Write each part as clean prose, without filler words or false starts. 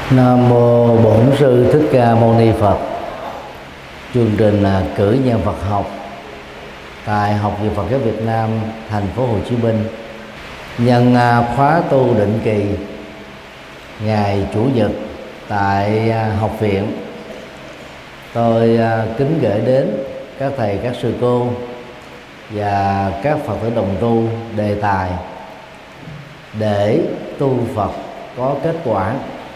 Nam mô Bổn Sư Thích Ca Mâu Ni Phật. Chương trình là cử nhân Phật học tại Học viện Phật giáo Việt Nam, thành phố Hồ Chí Minh. Nhân khóa tu định kỳ ngày Chủ nhật tại học viện, tôi kính gửi đến các thầy, các sư cô và các Phật tử đồng tu đề tài để tu Phật có kết quả.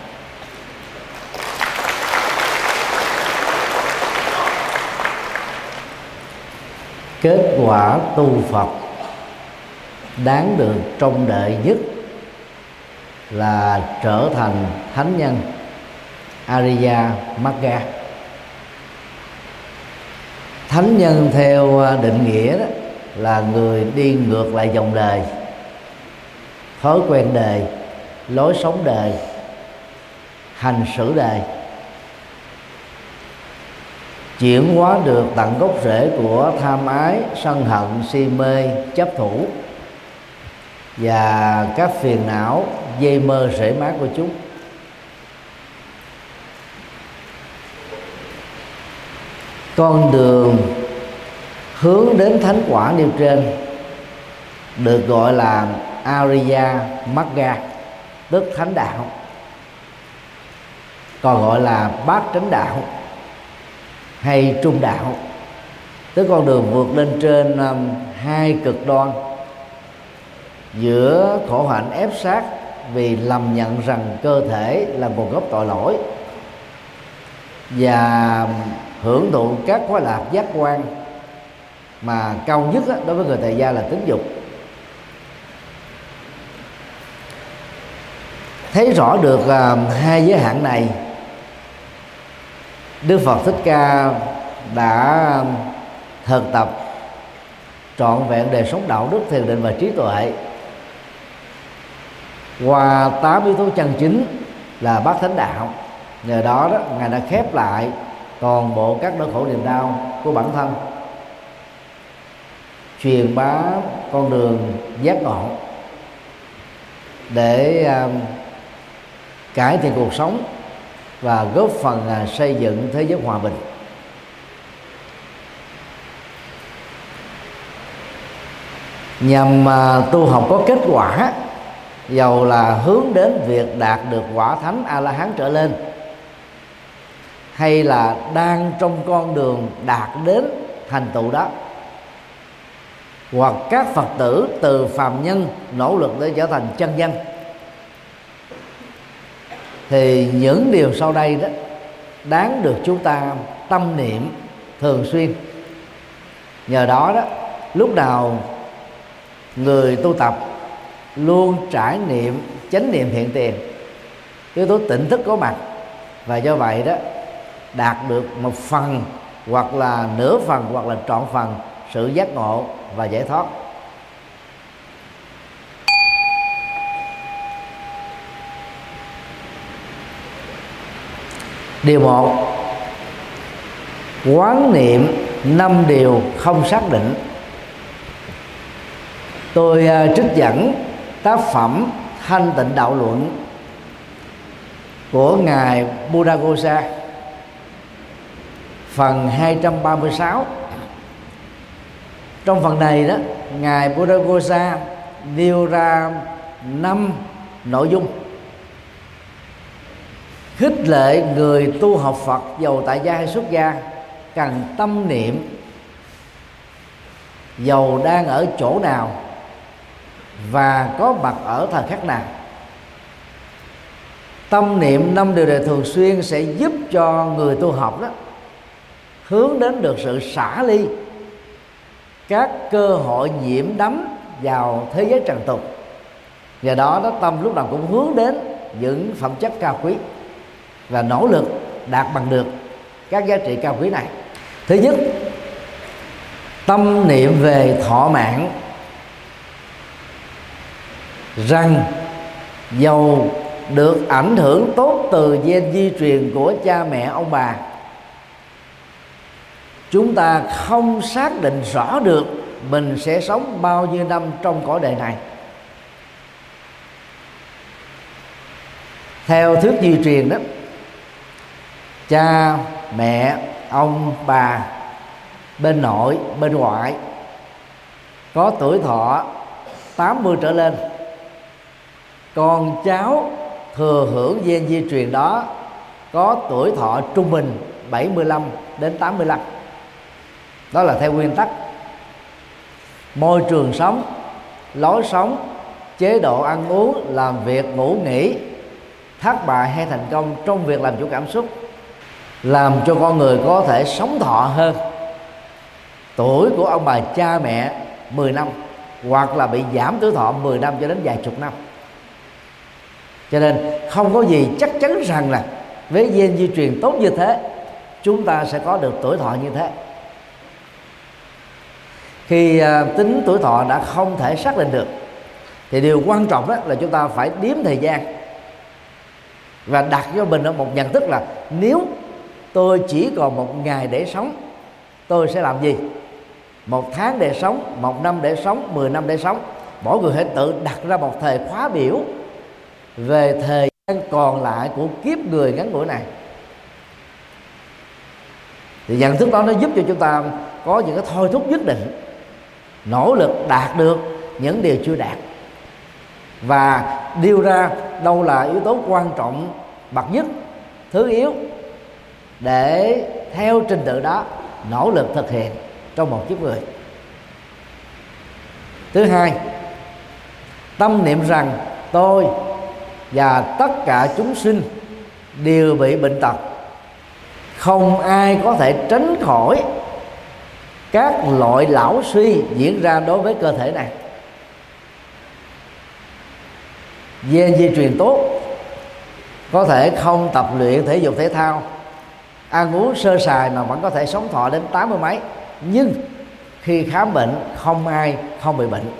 Kết quả tu Phật đáng được trông đợi nhất là trở thành thánh nhân Ariya Magga. Thánh nhân theo định nghĩa đó là người đi ngược lại dòng đời, thói quen đời, lối sống đời, hành xử đời, chuyển hóa được tận gốc rễ của tham ái, sân hận, si mê, chấp thủ và các phiền não dây mơ rễ má của chúng. Con đường hướng đến thánh quả nêu trên được gọi là Ariya Magga, tức thánh đạo, còn gọi là bát chánh đạo hay trung đạo, tức con đường vượt lên trên hai cực đoan giữa khổ hạnh ép sát vì lầm nhận rằng cơ thể là nguồn gốc tội lỗi và hưởng thụ các khoái lạc giác quan, mà cao nhất đối với người tại gia là tính dục. Thấy rõ được hai giới hạn này, Đức Phật Thích Ca đã thực tập trọn vẹn đời sống đạo đức, thiền định và trí tuệ qua 8 yếu tố chân chính là bát thánh đạo. Nhờ đó Ngài đã khép lại toàn bộ các nỗi khổ niềm đau của bản thân, truyền bá con đường giác ngộ để cải thiện cuộc sống và góp phần xây dựng thế giới hòa bình. Nhằm tu học có kết quả, dầu là hướng đến việc đạt được quả thánh A-la-hán trở lên, hay là đang trong con đường đạt đến thành tựu đó, hoặc các Phật tử từ phàm nhân nỗ lực để trở thành chân nhân, thì những điều sau đây đó đáng được chúng ta tâm niệm thường xuyên. Nhờ đó lúc nào người tu tập luôn trải nghiệm chánh niệm hiện tiền, yếu tố tỉnh thức có mặt, và do vậy đạt được một phần hoặc là nửa phần hoặc là trọn phần sự giác ngộ và giải thoát. Điều 1. Quán niệm 5 điều không xác định. Tôi trích dẫn tác phẩm Thanh Tịnh Đạo Luận của Ngài Buddhaghosa, phần 236. Trong phần này Ngài Buddhaghosa nêu ra 5 nội dung khích lệ người tu học Phật, dầu tại gia hay xuất gia, cần tâm niệm dầu đang ở chỗ nào và có mặt ở thời khắc nào. Tâm niệm 5 điều này thường xuyên sẽ giúp cho người tu học hướng đến được sự xả ly các cơ hội nhiễm đắm vào thế giới trần tục. Nhờ đó tâm lúc nào cũng hướng đến những phẩm chất cao quý và nỗ lực đạt bằng được các giá trị cao quý này. Thứ nhất, tâm niệm về thọ mạng, rằng dầu được ảnh hưởng tốt từ gen di truyền của cha mẹ ông bà, chúng ta không xác định rõ được mình sẽ sống bao nhiêu năm trong cõi đời này. Theo thuyết di truyền đó, cha, mẹ, ông, bà, bên nội, bên ngoại có tuổi thọ 80 trở lên, con cháu thừa hưởng gen di truyền đó có tuổi thọ trung bình 75 đến 85. Đó là theo nguyên tắc. Môi trường sống, lối sống, chế độ ăn uống, làm việc, ngủ nghỉ, thất bại hay thành công trong việc làm chủ cảm xúc làm cho con người có thể sống thọ hơn tuổi của ông bà cha mẹ 10 năm, hoặc là bị giảm tuổi thọ 10 năm cho đến vài chục năm. Cho nên không có gì chắc chắn rằng là với gen di truyền tốt như thế chúng ta sẽ có được tuổi thọ như thế. Khi tính tuổi thọ đã không thể xác định được thì điều quan trọng đó là chúng ta phải đếm thời gian và đặt cho mình ở một nhận thức là nếu tôi chỉ còn một ngày để sống, tôi sẽ làm gì? 1 tháng để sống, 1 năm để sống, 10 năm để sống. Mỗi người hãy tự đặt ra một thời khóa biểu về thời gian còn lại của kiếp người ngắn ngủi này. Thì nhận thức đó nó giúp cho chúng ta có những cái thôi thúc nhất định, nỗ lực đạt được những điều chưa đạt, và đưa ra đâu là yếu tố quan trọng bậc nhất, thứ yếu, để theo trình tự đó nỗ lực thực hiện trong một kiếp người. Thứ hai, tâm niệm rằng tôi và tất cả chúng sinh đều bị bệnh tật, không ai có thể tránh khỏi các loại lão suy diễn ra đối với cơ thể này. Gen di truyền tốt có thể không tập luyện thể dục thể thao, ăn uống sơ sài mà vẫn có thể sống thọ đến 80 mấy, nhưng khi khám bệnh không ai không bị bệnh.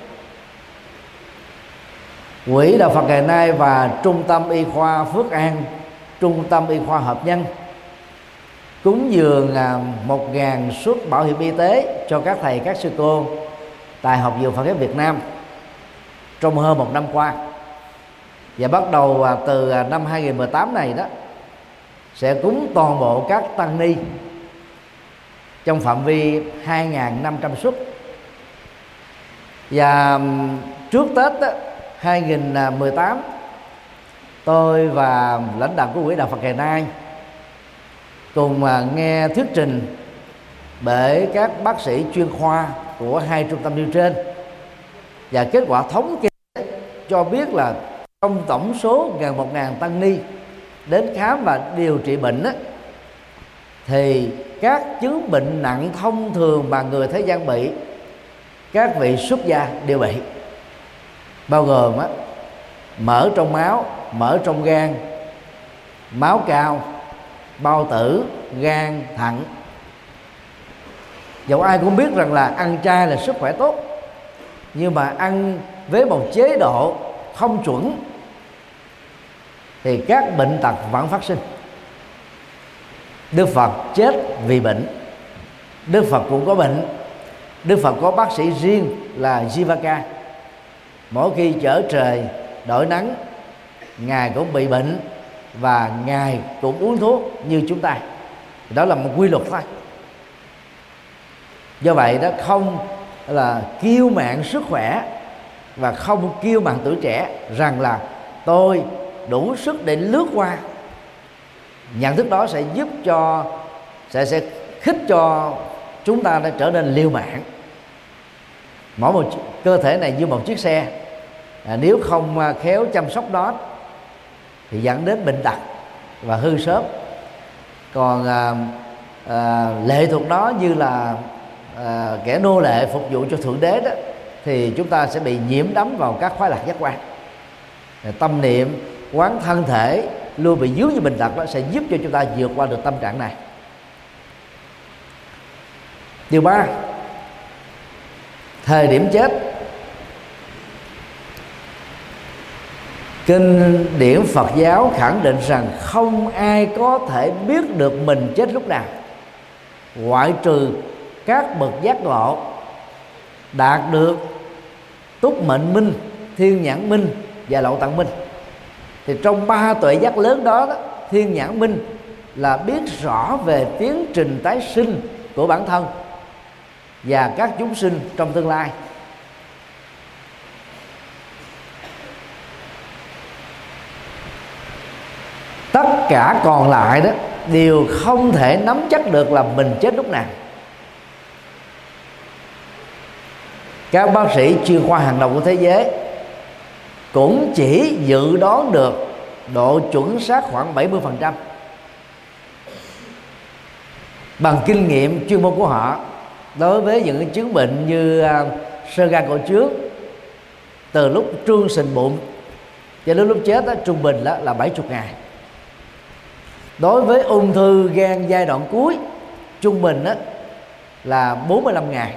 Quỹ Đạo Phật ngày nay và Trung tâm Y khoa Phước An, Trung tâm Y khoa Hợp Nhân cúng dường 1.000 suất bảo hiểm y tế cho các thầy các sư cô tại Học viện Phật giáo Việt Nam trong hơn 1 năm qua. Và bắt đầu từ năm 2018 này đó sẽ cúng toàn bộ các tăng ni trong phạm vi 2.500 suất. Và trước Tết đó, 2018, tôi và lãnh đạo của Quỹ Đạo Phật ngày nay cùng nghe thuyết trình bởi các bác sĩ chuyên khoa của 2 trung tâm nêu trên, và kết quả thống kê cho biết là trong tổng số gần 1.000 tăng ni đến khám và điều trị bệnh á, thì các chứng bệnh nặng thông thường mà người thế gian bị, các vị xuất gia đều bị, bao gồm á, mỡ trong máu, mỡ trong gan, máu cao, bao tử, gan, thận. Dẫu ai cũng biết rằng là ăn chay là sức khỏe tốt, nhưng mà ăn với một chế độ không chuẩn thì các bệnh tật vẫn phát sinh. Đức Phật chết vì bệnh, Đức Phật cũng có bệnh. Đức Phật có bác sĩ riêng là Jivaka. Mỗi khi trở trời đổi nắng, Ngài cũng bị bệnh và Ngài cũng uống thuốc như chúng ta. Đó là một quy luật thôi. Do vậy đó, không là kiêu mạn sức khỏe và không kiêu mạn tuổi trẻ rằng là tôi đủ sức để lướt qua. Nhận thức đó sẽ giúp cho sẽ khích cho chúng ta đã trở nên liều mạng. Mỗi một cơ thể này như một chiếc xe, nếu không khéo chăm sóc nó thì dẫn đến bệnh tật và hư sớm. Còn lệ thuộc nó như là kẻ nô lệ phục vụ cho thượng đế đó, thì chúng ta sẽ bị nhiễm đắm vào các khoái lạc giác quan. Tâm niệm quán thân thể luôn bị dướng như bệnh tật đó sẽ giúp cho chúng ta vượt qua được tâm trạng này. Điều 3, thời điểm chết. Kinh điển Phật giáo khẳng định rằng không ai có thể biết được mình chết lúc nào, ngoại trừ các bậc giác ngộ đạt được túc mệnh minh, thiên nhãn minh và lậu tạng minh. Thì trong ba tuệ giác lớn đó, thiên nhãn minh là biết rõ về tiến trình tái sinh của bản thân và các chúng sinh trong tương lai. Tất cả còn lại đó đều không thể nắm chắc được là mình chết lúc nào. Các bác sĩ chuyên khoa hàng đầu của thế giới cũng chỉ dự đoán được độ chuẩn xác khoảng 70% bằng kinh nghiệm chuyên môn của họ đối với những chứng bệnh như xơ gan cổ trướng. Từ lúc trương sình bụng cho đến lúc chết đó, trung bình đó là 70 ngày. Đối với ung thư gan giai đoạn cuối, trung bình đó là 45 ngày.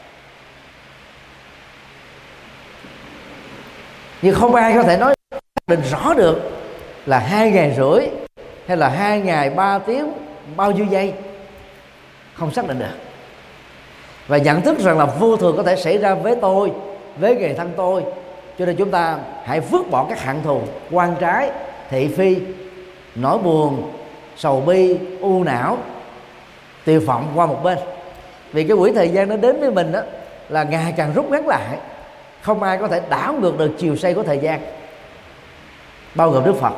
Nhưng không ai có thể nói định rõ được là 2 ngày rưỡi hay là 2 ngày 3 tiếng bao nhiêu giây, không xác định được. Và nhận thức rằng là vô thường có thể xảy ra với tôi, với người thân tôi, cho nên chúng ta hãy vứt bỏ các hận thù, quan trái, thị phi, nỗi buồn, sầu bi, u não, tuyệt vọng qua một bên. Vì cái quỹ thời gian nó đến với mình đó là ngày càng rút ngắn lại, không ai có thể đảo ngược được chiều xoay của thời gian, bao gồm Đức Phật.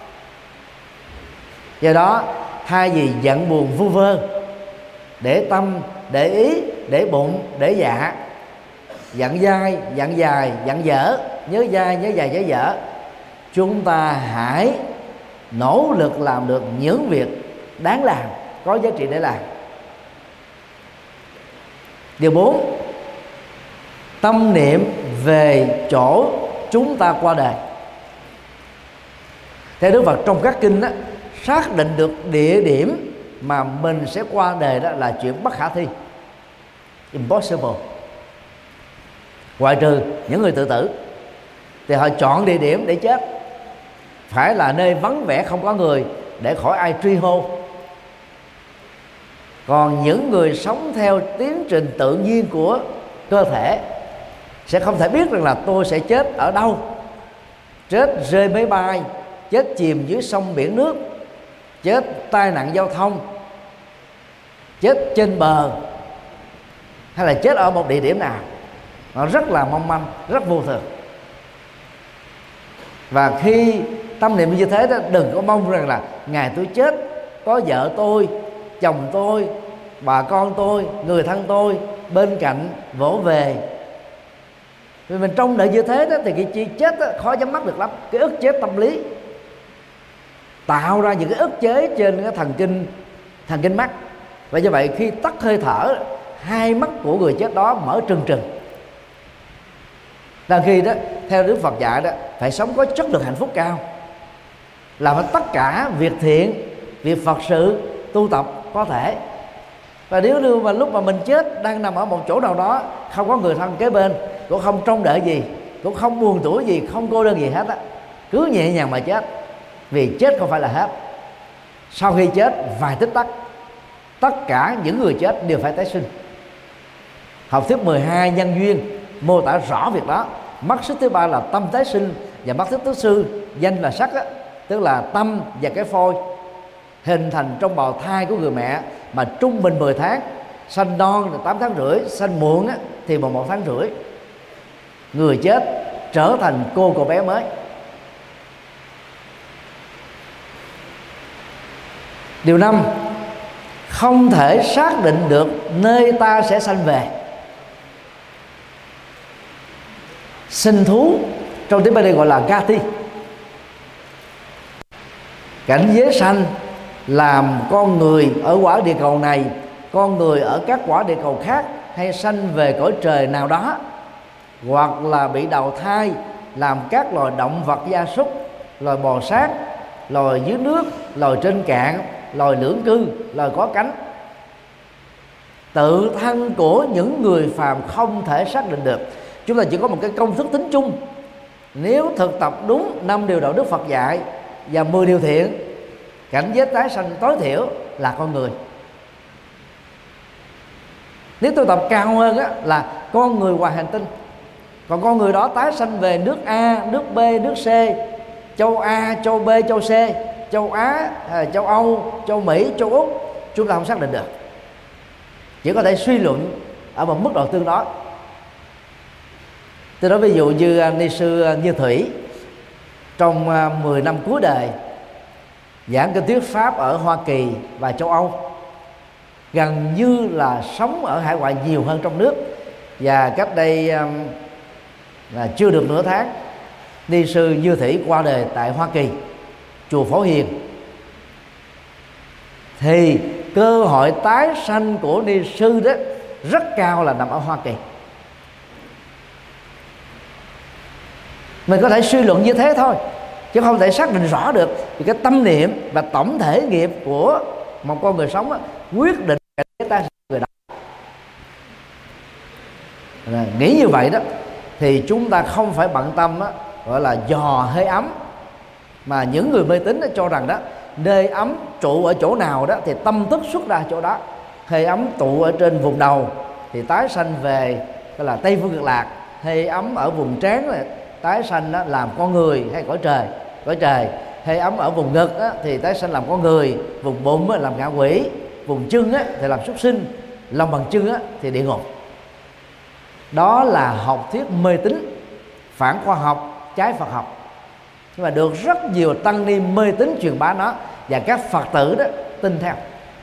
Do đó thay vì giận buồn vu vơ, để tâm, để ý, để bụng, để dạ, giận dai, giận dài, giận dở, nhớ dai, nhớ dài, nhớ dở, chúng ta hãy nỗ lực làm được những việc đáng làm, có giá trị để làm. Điều 4, tâm niệm về chỗ chúng ta qua đời. Theo Đức Phật trong các kinh đó, xác định được địa điểm mà mình sẽ qua đời đó là chuyện bất khả thi, impossible. Ngoại trừ những người tự tử thì họ chọn địa điểm để chết phải là nơi vắng vẻ không có người để khỏi ai truy hô. Còn những người sống theo tiến trình tự nhiên của cơ thể sẽ không thể biết rằng là tôi sẽ chết ở đâu, chết rơi máy bay, chết chìm dưới sông biển nước, chết tai nạn giao thông, chết trên bờ, hay là chết ở một địa điểm nào. Nó rất là mong manh, rất vô thường. Và khi tâm niệm như thế đó, đừng có mong rằng là ngày tôi chết có vợ tôi, chồng tôi, bà con tôi, người thân tôi bên cạnh vỗ về. Vì mình trông đợi như thế đó thì cái chi chết đó, khó nhắm mắt được lắm. Cái ức chế tâm lý tạo ra những cái ức chế trên cái thần kinh mắt. Và như vậy khi tắt hơi thở, hai mắt của người chết đó mở trừng trừng. Đang khi đó theo Đức Phật dạy đó, phải sống có chất lượng hạnh phúc cao, làm hết tất cả việc thiện, việc Phật sự, tu tập có thể. Và nếu như mà lúc mà mình chết đang nằm ở một chỗ nào đó, không có người thân kế bên, cũng không trông đợi gì, cũng không buồn tủi gì, không cô đơn gì hết á, cứ nhẹ nhàng mà chết. Vì chết không phải là hết. Sau khi chết vài tích tắc, tất cả những người chết đều phải tái sinh. Học thuyết 12 nhân duyên mô tả rõ việc đó. Mắt xích thứ ba là tâm tái sinh, và mắt xích thứ tư danh là sắc á, tức là tâm và cái phôi hình thành trong bào thai của người mẹ, mà trung bình 10 tháng, sanh non là 8 tháng rưỡi, sanh muộn á, thì 11 tháng rưỡi. Người chết trở thành cô bé mới. Điều 5, không thể xác định được nơi ta sẽ sanh về. Sinh thú trong tiếng Bali gọi là Gati. Cảnh giới sanh làm con người ở quả địa cầu này, con người ở các quả địa cầu khác, hay sanh về cõi trời nào đó, hoặc là bị đào thai làm các loài động vật gia súc, loài bò sát, loài dưới nước, loài trên cạn, loài lưỡng cư, loài có cánh. Tự thân của những người phàm không thể xác định được. Chúng ta chỉ có một cái công thức tính chung. Nếu thực tập đúng 5 điều đạo đức Phật dạy và 10 điều thiện, cảnh giới tái sanh tối thiểu là con người. Nếu tu tập cao hơn á, là con người ngoài hành tinh. Còn con người đó tái sanh về nước A, nước B, nước C, châu A, châu B, châu C, châu Á, châu Âu, châu Mỹ, châu Úc, chúng ta không xác định được, chỉ có thể suy luận ở một mức độ tương đối. Tôi nói ví dụ như ni sư Như Thủy trong 10 năm cuối đời giảng kinh thuyết pháp ở Hoa Kỳ và châu Âu, gần như là sống ở hải ngoại nhiều hơn trong nước. Và cách đây là chưa được nửa tháng, ni sư Như Thủy qua đời tại Hoa Kỳ, chùa Phổ Hiền. Thì cơ hội tái sanh của ni sư đó rất cao là nằm ở Hoa Kỳ. Mình có thể suy luận như thế thôi, chứ không thể xác định rõ được. Vì cái tâm niệm và tổng thể nghiệp của một con người sống đó, quyết định cái ta người đó. Nghĩ như vậy đó thì chúng ta không phải bận tâm đó, gọi là dò hơi ấm, mà những người mê tín cho rằng đó nơi ấm trụ ở chỗ nào đó thì tâm thức xuất ra chỗ đó. Hơi ấm tụ ở trên vùng đầu thì tái sanh về gọi là Tây Phương Cực Lạc. Hơi ấm ở vùng trán là tái sanh đó làm con người hay cõi trời. Hơi ấm ở vùng ngực đó, thì tái sanh làm con người, vùng bụng đó, làm ngạ quỷ, vùng chân đó, thì làm súc sinh, lòng bàn chân đó, thì địa ngục. Đó là học thuyết mê tín, phản khoa học, trái Phật học. Nhưng mà được rất nhiều tăng ni mê tín truyền bá nó, và các Phật tử đó tin theo.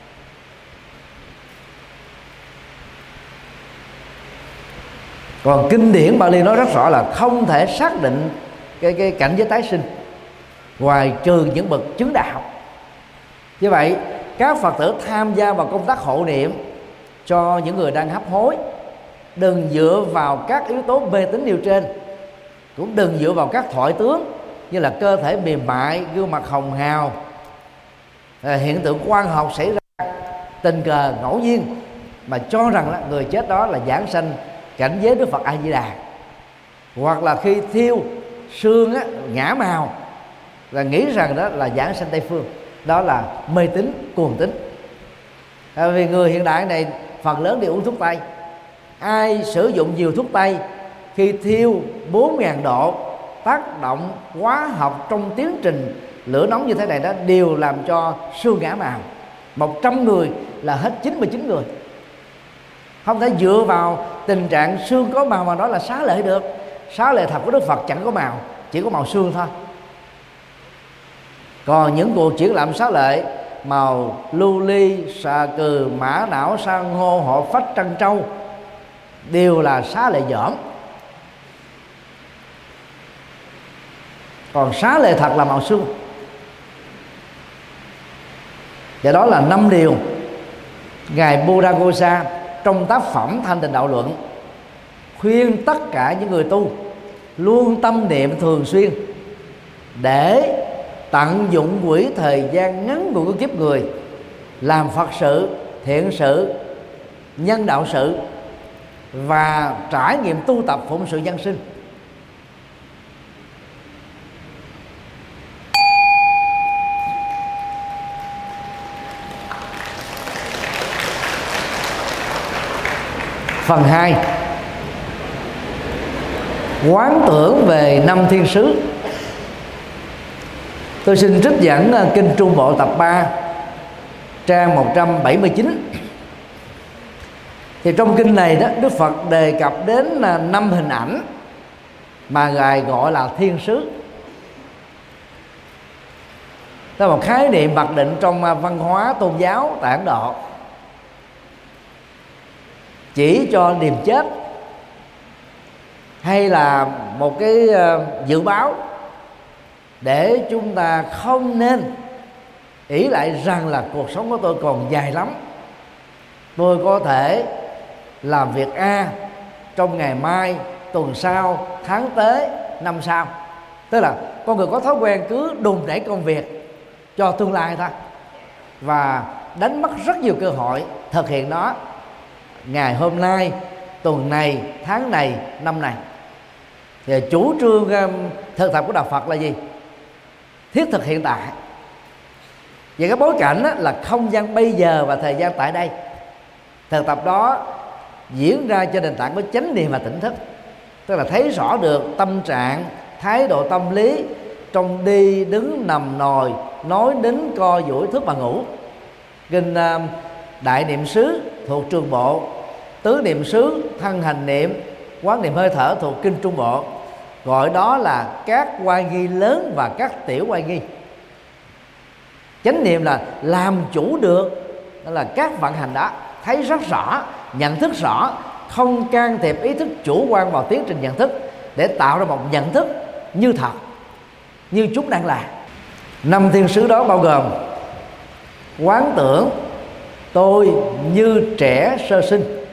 Còn kinh điển Bali nói rất rõ là không thể xác định cái cảnh giới tái sinh ngoài trừ những bậc chứng đạo. Như vậy các Phật tử tham gia vào công tác hộ niệm cho những người đang hấp hối, đừng dựa vào các yếu tố mê tín nêu trên, cũng đừng dựa vào các thoại tướng như là cơ thể mềm mại, gương mặt hồng hào, hiện tượng quang học xảy ra tình cờ ngẫu nhiên, mà cho rằng là người chết đó là giảng sanh cảnh giới Đức Phật A Di Đà. Hoặc là khi thiêu xương á, ngã màu là nghĩ rằng đó là giảng sanh Tây Phương. Đó là mê tín cuồng tín. Vì người hiện đại này phần lớn đều uống thuốc tây. Ai sử dụng nhiều thuốc tây khi thiêu 4.000 độ, tác động hóa học trong tiến trình lửa nóng như thế này đó, đều làm cho xương ngã màu. 100 người là hết 99 người. Không thể dựa vào tình trạng xương có màu mà nói là xá lệ được. Xá lệ thật của Đức Phật chẳng có màu, chỉ có màu xương thôi. Còn những cuộc triển lãm xá lệ màu lưu ly, xà cừ, mã não, san hô, họ phách, trân trâu đều là xá lệ dởm. Còn xá lệ thật là màu xương. Và đó là 5 điều Ngài Buddhaghosa trong tác phẩm Thanh Tịnh Đạo Luận khuyên tất cả những người tu luôn tâm niệm thường xuyên để tận dụng quỹ thời gian ngắn của kiếp người làm Phật sự, thiện sự, nhân đạo sự và trải nghiệm tu tập phụng sự nhân sinh. Phần 2, quán tưởng về 5 thiên sứ. Tôi xin trích dẫn Kinh Trung Bộ tập 3 trang 179. Thì trong kinh này đó, Đức Phật đề cập đến 5 hình ảnh mà Ngài gọi là thiên sứ. Đó là một khái niệm mặc định trong văn hóa tôn giáo tại Ấn Độ, chỉ cho niềm chết hay là một cái dự báo để chúng ta không nên ỷ lại rằng là cuộc sống của tôi còn dài lắm, tôi có thể làm việc A trong ngày mai, tuần sau, tháng tới, năm sau. Tức là con người có thói quen cứ đùn đẩy công việc cho tương lai thôi, và đánh mất rất nhiều cơ hội thực hiện nó ngày hôm nay, tuần này, tháng này, năm này. Thì chủ trương thực tập của Đạo Phật là gì? Thiết thực hiện tại. Và cái bối cảnh là không gian bây giờ và thời gian tại đây. Thực tập đó diễn ra trên nền tảng của chánh niệm và tỉnh thức, tức là thấy rõ được tâm trạng, thái độ tâm lý, trong đi đứng nằm ngồi, nói đến co duỗi thức mà ngủ. Kinh Đại Niệm xứ thuộc Trường Bộ, Tứ Niệm xứ Thân Hành Niệm, Quán Niệm Hơi Thở thuộc Kinh Trung Bộ, gọi đó là các oai nghi lớn và các tiểu oai nghi. Chánh niệm là làm chủ được, đó là các vận hành đó, thấy rất rõ, nhận thức rõ, không can thiệp ý thức chủ quan vào tiến trình nhận thức, để tạo ra một nhận thức như thật, như chúng đang là. 5 thiên xứ đó bao gồm quán tưởng tôi như trẻ sơ sinh,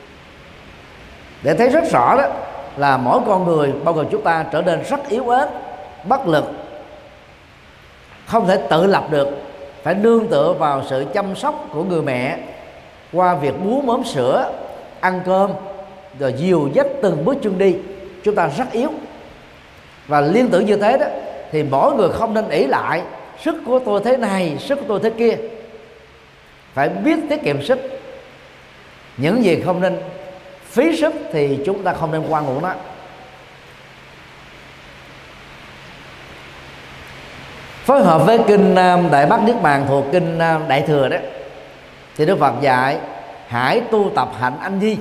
để thấy rất rõ đó là mỗi con người bao gồm chúng ta trở nên rất yếu ớt, bất lực, không thể tự lập được, phải nương tựa vào sự chăm sóc của người mẹ qua việc bú mớm sữa, ăn cơm, rồi dìu dắt từng bước chân đi. Chúng ta rất yếu, và liên tưởng như thế đó thì mỗi người không nên ỷ lại sức của tôi thế này, sức của tôi thế kia, phải biết tiết kiệm sức. Những gì không nên phí sức thì chúng ta không nên quan ngụ nó. Phối hợp với kinh Đại Bát Niết Bàn thuộc kinh Đại Thừa đó, thì Đức Phật dạy hãy tu tập hạnh anh nhi.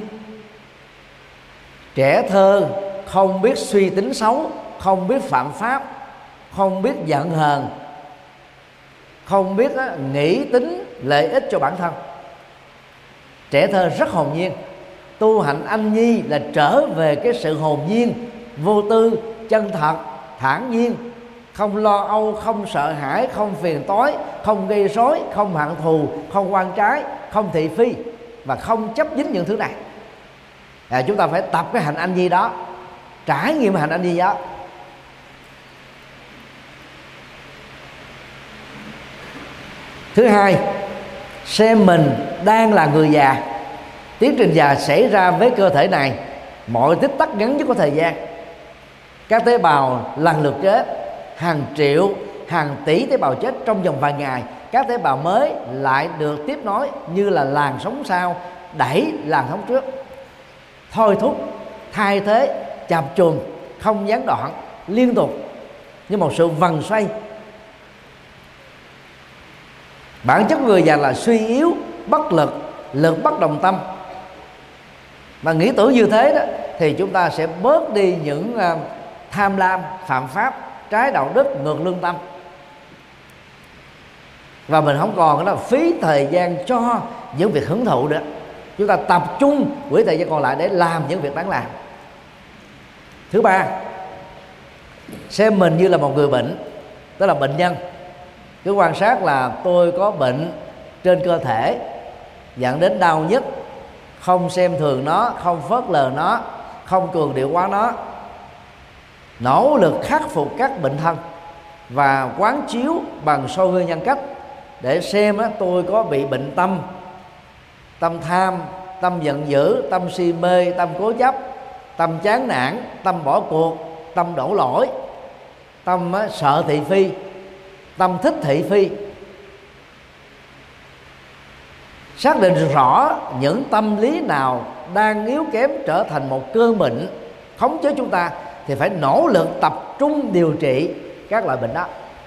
Trẻ thơ không biết suy tính xấu, không biết phạm pháp, không biết giận hờn, không biết nghĩ tính lợi ích cho bản thân. Trẻ thơ rất hồn nhiên. Tu hạnh anh nhi là trở về cái sự hồn nhiên, vô tư, chân thật, thản nhiên, không lo âu, không sợ hãi, không phiền toái, không gây rối, không hận thù, không oan trái, không thị phi, và không chấp dính những thứ này. Chúng ta phải tập cái hạnh anh nhi đó, trải nghiệm hạnh anh nhi đó. Thứ hai, xem mình đang là người già. Tiến trình già xảy ra với cơ thể này, mọi tích tắc ngắn nhất có thời gian. Các tế bào lần lượt chết, hàng triệu, hàng tỷ tế bào chết trong vòng vài ngày. Các tế bào mới lại được tiếp nối như là làn sóng sau đẩy làn sóng trước, thôi thúc, thay thế, chập chùng, không gián đoạn, liên tục như một sự vần xoay. Bản chất người già là suy yếu, bất lực, lực bất đồng tâm. Và nghĩ tưởng như thế đó thì chúng ta sẽ bớt đi những tham lam, phạm pháp, trái đạo đức, ngược lương tâm, và mình không còn đó phí thời gian cho những việc hưởng thụ nữa. Chúng ta tập trung quỹ thời gian còn lại để làm những việc đáng làm. Thứ ba, xem mình như là một người bệnh, tức là bệnh nhân. Cứ quan sát là tôi có bệnh trên cơ thể dẫn đến đau nhức, không xem thường nó, không phớt lờ nó, không cường điệu quá nó, nỗ lực khắc phục các bệnh thân và quán chiếu bằng soi gương nhân cách để xem tôi có bị bệnh tâm, tâm tham, tâm giận dữ, tâm si mê, tâm cố chấp, tâm chán nản, tâm bỏ cuộc, tâm đổ lỗi, tâm sợ thị phi, tâm thích thị phi. Xác định rõ những tâm lý nào đang yếu kém trở thành một cơn bệnh khống chế chúng ta thì phải nỗ lực tập trung điều trị các loại bệnh đó.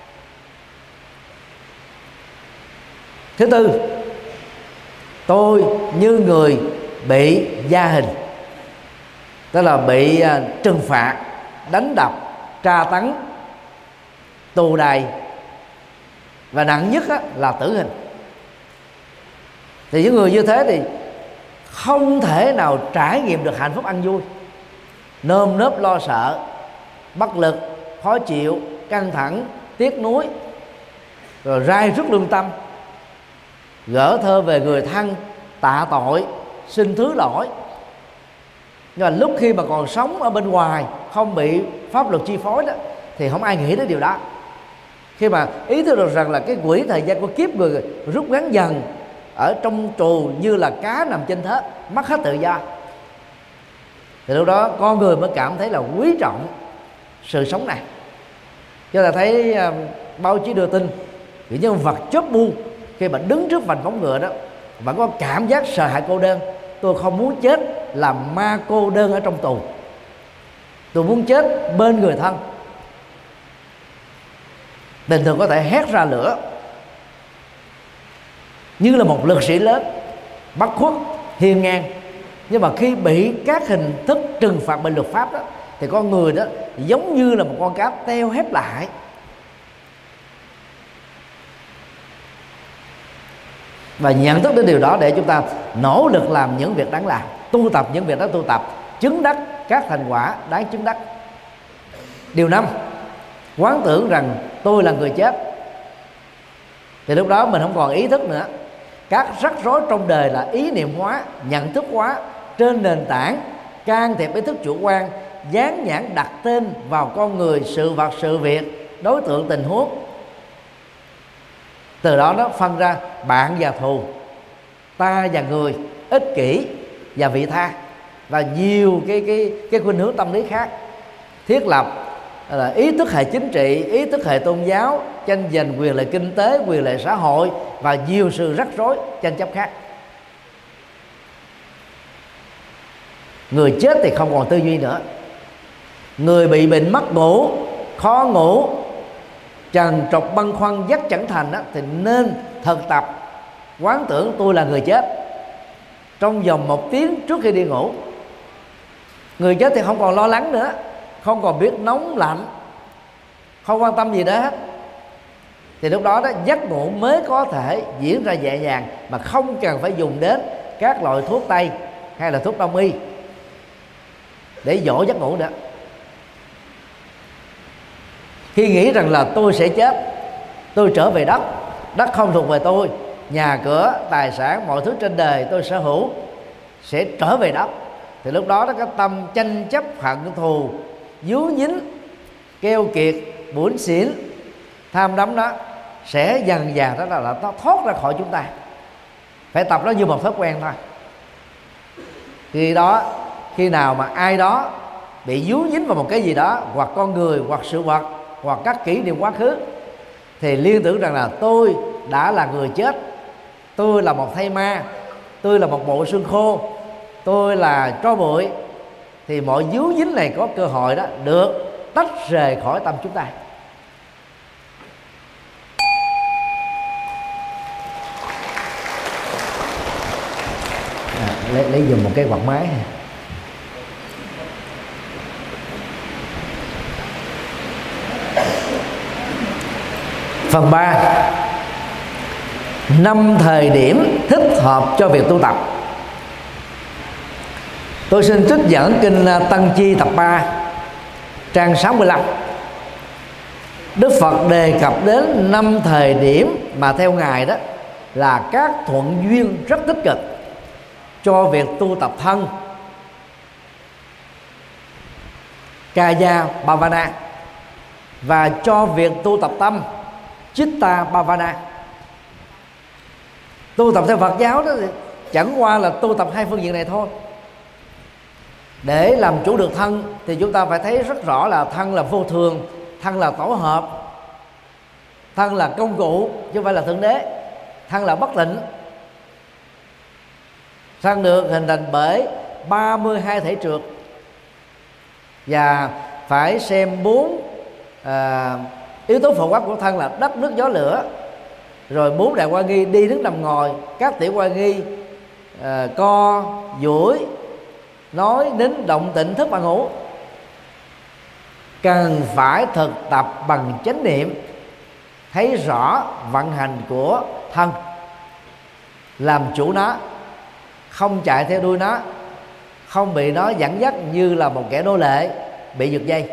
Thứ tư, tôi như người bị gia hình, tức là bị trừng phạt, đánh đập, tra tấn, tù đày, và nặng nhất là tử hình. Thì những người như thế thì không thể nào trải nghiệm được hạnh phúc an vui, nơm nớp lo sợ, bất lực, khó chịu, căng thẳng, tiếc nuối, rồi rai rứt lương tâm, gỡ thơ về người thân, tạ tội, xin thứ lỗi. Nhưng mà lúc khi mà còn sống ở bên ngoài, không bị pháp luật chi phối đó, thì không ai nghĩ đến điều đó. Khi mà ý thức được rằng là cái quỹ thời gian của kiếp người rút ngắn dần, ở trong trù như là cá nằm trên thớt, mất hết tự do, thì lúc đó con người mới cảm thấy là quý trọng sự sống này. Chúng ta thấy báo chí đưa tin những nhân vật chóp bu khi mà đứng trước vành móng ngựa đó vẫn có cảm giác sợ hãi, cô đơn. Tôi không muốn chết làm ma cô đơn ở trong tù, tôi muốn chết bên người thân. Tình thường có thể hét ra lửa, như là một lực sĩ lớn, bất khuất, hiên ngang. Nhưng mà khi bị các hình thức trừng phạt bởi luật pháp đó, thì con người đó giống như là một con cá teo hép lại. Và nhận thức đến điều đó để chúng ta nỗ lực làm những việc đáng làm, tu tập những việc đó tu tập, chứng đắc các thành quả đáng chứng đắc. Điều 5, quán tưởng rằng tôi là người chết. Thì lúc đó mình không còn ý thức nữa. Các rắc rối trong đời là ý niệm hóa, nhận thức hóa trên nền tảng can thiệp ý thức chủ quan, dán nhãn đặt tên vào con người, sự vật, sự việc, đối tượng, tình huống. Từ đó nó phân ra bạn và thù, ta và người, ích kỷ và vị tha, và nhiều cái khuynh hướng tâm lý khác. Thiết lập là ý thức hệ chính trị, ý thức hệ tôn giáo, tranh giành quyền lợi kinh tế, quyền lợi xã hội, và nhiều sự rắc rối tranh chấp khác. Người chết thì không còn tư duy nữa. Người bị bệnh mất ngủ, khó ngủ, trần trọc băn khoăn dắt chẳng thành đó, thì nên thực tập quán tưởng tôi là người chết trong vòng 1 tiếng trước khi đi ngủ. Người chết thì không còn lo lắng nữa, không còn biết nóng lạnh, không quan tâm gì đó hết. Thì lúc đó giấc ngủ mới có thể diễn ra nhẹ nhàng, mà không cần phải dùng đến các loại thuốc tây hay là thuốc đông y để dỗ giấc ngủ nữa. Khi nghĩ rằng là tôi sẽ chết, tôi trở về đất, đất không thuộc về tôi, nhà cửa, tài sản, mọi thứ trên đời tôi sở hữu sẽ trở về đất, thì lúc đó cái tâm tranh chấp, hận thù, dướng dính, keo kiệt, bủn xỉn, tham đắm đó sẽ dần dần đó là nó thoát ra khỏi chúng ta. Phải tập nó như một thói quen thôi. Khi nào mà ai đó bị dướng dính vào một cái gì đó, hoặc con người, hoặc sự vật, hoặc các kỷ niệm quá khứ, thì liên tưởng rằng là tôi đã là người chết, tôi là một thây ma, tôi là một bộ xương khô, tôi là tro bụi, thì mọi dướng dính này có cơ hội đó được tách rời khỏi tâm chúng ta. Lấy dùng một cái quạt máy. Phần 3, 5 thời điểm thích hợp cho việc tu tập. Tôi xin trích dẫn kinh Tăng Chi tập 3 trang 65. Đức Phật đề cập đến 5 thời điểm mà theo Ngài đó là các thuận duyên rất tích cực cho việc tu tập thân, Kaya Bhavana, và cho việc tu tập tâm, Chitta Bhavana. Tu tập theo Phật giáo đó thì chẳng qua là tu tập 2 phương diện này thôi. Để làm chủ được thân thì chúng ta phải thấy rất rõ là thân là vô thường, thân là tổ hợp, thân là công cụ chứ không phải là thượng đế, thân là bất tịnh. Thân được hình thành bởi 32 thể trượt, và phải xem 4 yếu tố phổ quát của thân là đất, nước, gió, lửa, rồi 4 đại quan nghi đi, đứng, nằm, ngồi, các tiểu quan nghi co, duỗi, nói, nín, động, tịnh, thức và ngủ. Cần phải thực tập bằng chánh niệm, thấy rõ vận hành của thân, làm chủ nó, không chạy theo đuôi nó, không bị nó dẫn dắt như là một kẻ nô lệ bị giật dây.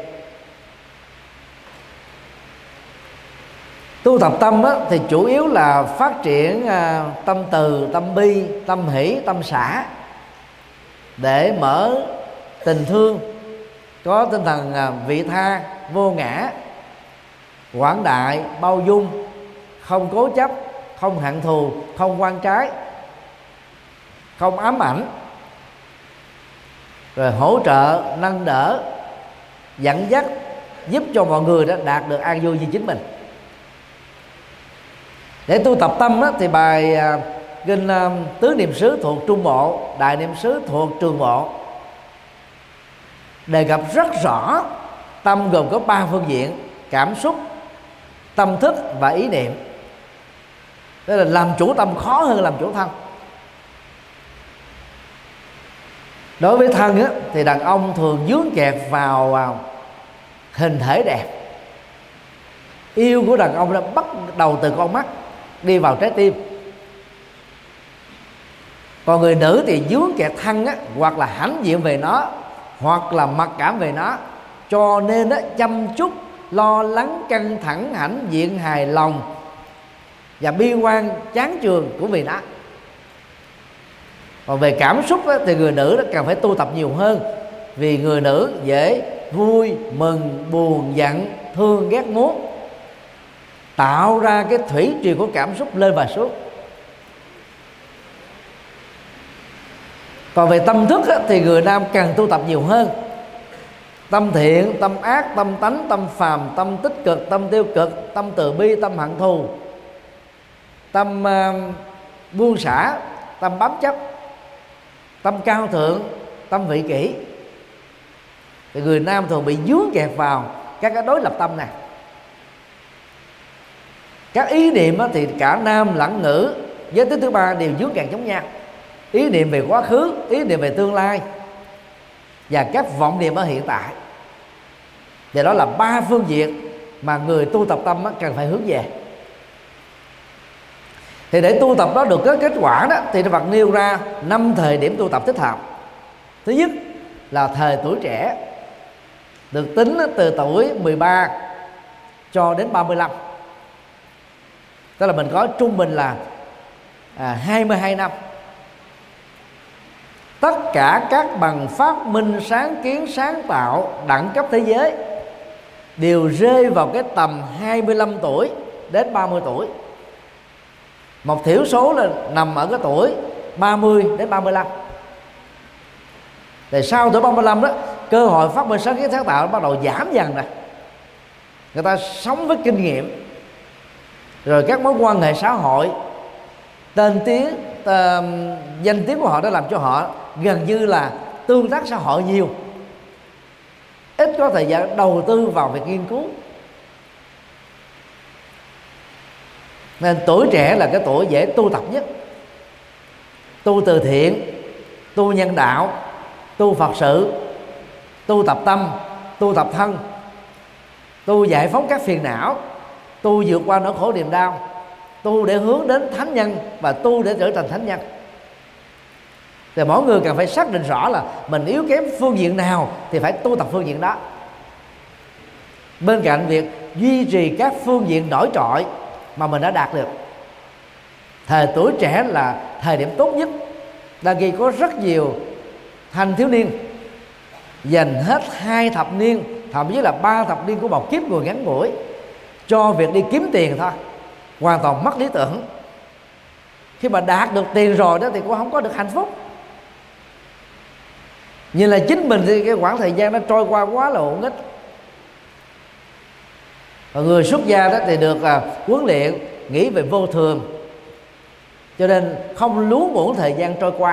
Tu tập tâm á, thì chủ yếu là phát triển tâm từ, tâm bi, tâm hỷ, tâm xả, để mở tình thương, có tinh thần vị tha, vô ngã, quảng đại, bao dung, không cố chấp, không hận thù, không quan trái, không ám ảnh, rồi hỗ trợ, nâng đỡ, dẫn dắt, giúp cho mọi người đó đạt được an vui như chính mình. Để tu tập tâm á, thì bài kinh Tứ Niệm xứ thuộc Trung Bộ, Đại Niệm xứ thuộc Trường Bộ đề cập rất rõ tâm gồm có 3 phương diện: cảm xúc, tâm thức và ý niệm. Tức là làm chủ tâm khó hơn làm chủ thân. Đối với thân á, thì đàn ông thường dướng kẹt vào hình thể đẹp. Yêu của đàn ông đã bắt đầu từ con mắt đi vào trái tim. Còn người nữ thì dướng kẹt thân á, hoặc là hãnh diện về nó, hoặc là mặc cảm về nó, cho nên á, chăm chút, lo lắng, căng thẳng, hãnh diện, hài lòng và bi quan, chán chường của vì nó. Còn về cảm xúc á, thì người nữ đó cần phải tu tập nhiều hơn, vì người nữ dễ vui, mừng, buồn, giận, thương, ghét, muốn, tạo ra cái thủy triều của cảm xúc lên và xuống. Còn về tâm thức á, thì người nam cần tu tập nhiều hơn. Tâm thiện, tâm ác, tâm tánh, tâm phàm, tâm tích cực, tâm tiêu cực, tâm từ bi, tâm hận thù, tâm buông xả, tâm bám chấp, tâm cao thượng, tâm vị kỷ. Thì người nam thường bị dướng kẹt vào các cái đối lập tâm này. Các ý niệm thì cả nam lẫn nữ, giới tính thứ ba đều dướng kẹt giống nhau. Ý niệm về quá khứ, ý niệm về tương lai và các vọng niệm ở hiện tại. Và đó là ba phương diện mà người tu tập tâm cần phải hướng về. Thì để tu tập đó được có kết quả đó, thì Đức Phật nêu ra 5 thời điểm tu tập thích hợp. Thứ nhất là thời tuổi trẻ, được tính từ tuổi 13 cho đến 35. Tức là mình có trung bình là 22 năm. Tất cả các bằng phát minh, sáng kiến, sáng tạo đẳng cấp thế giới đều rơi vào cái tầm 25 tuổi đến 30 tuổi. Một thiểu số là nằm ở cái tuổi 30 đến 35. Thì sau tuổi 35 đó, cơ hội phát minh sáng kiến sáng tạo bắt đầu giảm dần rồi. Người ta sống với kinh nghiệm, rồi các mối quan hệ xã hội, tên tiếng, danh tiếng của họ đã làm cho họ gần như là tương tác xã hội nhiều, ít có thời gian đầu tư vào việc nghiên cứu. Nên tuổi trẻ là cái tuổi dễ tu tập nhất. Tu từ thiện, tu nhân đạo, tu Phật sự, tu tập tâm, tu tập thân, tu giải phóng các phiền não, tu vượt qua nỗi khổ niềm đau, tu để hướng đến thánh nhân và tu để trở thành thánh nhân. Thì mỗi người cần phải xác định rõ là mình yếu kém phương diện nào thì phải tu tập phương diện đó, bên cạnh việc duy trì các phương diện nổi trội mà mình đã đạt được. Thời tuổi trẻ là thời điểm tốt nhất. Đa kỳ có rất nhiều thanh thiếu niên dành hết 2 thập niên, thậm chí là 3 thập niên của một kiếp người ngắn ngủi cho việc đi kiếm tiền thôi, hoàn toàn mất lý tưởng. Khi mà đạt được tiền rồi đó thì cũng không có được hạnh phúc. Như là chính mình thì cái khoảng thời gian nó trôi qua quá là uổng ích. Và người xuất gia đó thì được huấn luyện nghĩ về vô thường, cho nên không luống uổng thời gian trôi qua.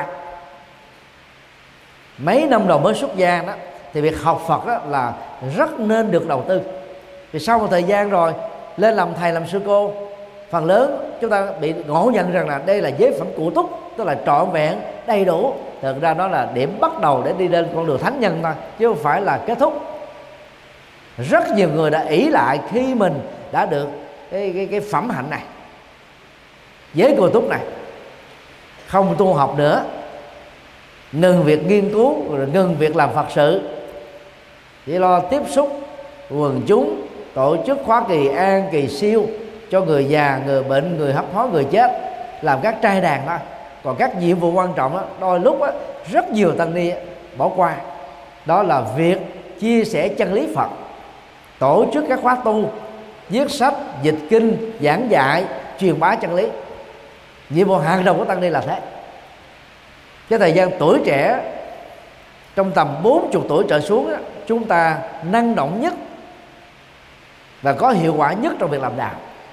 Mấy năm đầu mới xuất gia đó thì việc học Phật đó là rất nên được đầu tư. Vì sau một thời gian rồi lên làm thầy làm sư cô, phần lớn chúng ta bị ngộ nhận rằng là đây là giới phẩm cụ túc, tức là trọn vẹn đầy đủ. Thực ra đó là điểm bắt đầu để đi lên con đường thánh nhân thôi, chứ không phải là kết thúc. Rất nhiều người đã ỷ lại khi mình đã được cái phẩm hạnh này, giới cụ túc này, không tu học nữa, ngừng việc nghiên cứu, rồi ngừng việc làm Phật sự, chỉ lo tiếp xúc quần chúng, tổ chức khóa kỳ an, kỳ siêu cho người già, người bệnh, người hấp hối, người chết, làm các trai đàn thôi. Còn các nhiệm vụ quan trọng đó, đôi lúc đó, rất nhiều tăng ni bỏ qua. Đó là việc chia sẻ chân lý Phật, tổ chức các khóa tu, viết sách, dịch kinh, giảng dạy, truyền bá chân lý. Nhiệm vụ hàng đầu của tăng ni là thế. Cái thời gian tuổi trẻ trong tầm 40 tuổi trở xuống đó, chúng ta năng động nhất và có hiệu quả nhất trong việc làm đạo.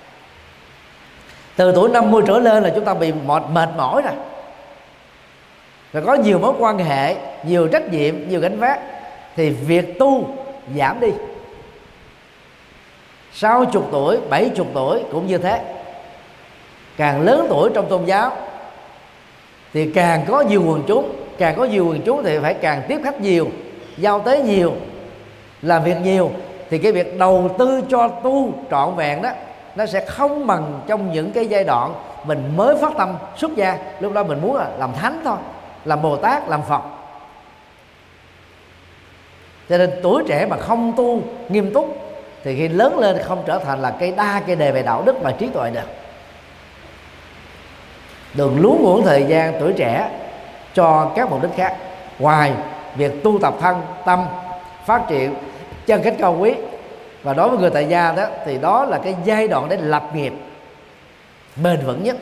Từ tuổi 50 trở lên là chúng ta bị mệt mỏi rồi có nhiều mối quan hệ, nhiều trách nhiệm, nhiều gánh vác, thì việc tu giảm đi. 60 tuổi, 70 tuổi cũng như thế. Càng lớn tuổi trong tôn giáo thì càng có nhiều quần chúng, càng có nhiều quần chúng thì phải càng tiếp khách nhiều, giao tế nhiều, làm việc nhiều, thì cái việc đầu tư cho tu trọn vẹn đó nó sẽ không bằng trong những cái giai đoạn mình mới phát tâm xuất gia. Lúc đó mình muốn là làm thánh thôi, làm Bồ Tát, làm Phật. Cho nên tuổi trẻ mà không tu nghiêm túc thì khi lớn lên không trở thành là cây đa cây đề về đạo đức và trí tuệ được. Đừng luống cuống thời gian tuổi trẻ cho các mục đích khác ngoài việc tu tập thân tâm, phát triển chân cách cao quý. Và đối với người tại gia đó thì đó là cái giai đoạn để lập nghiệp bền vững nhất.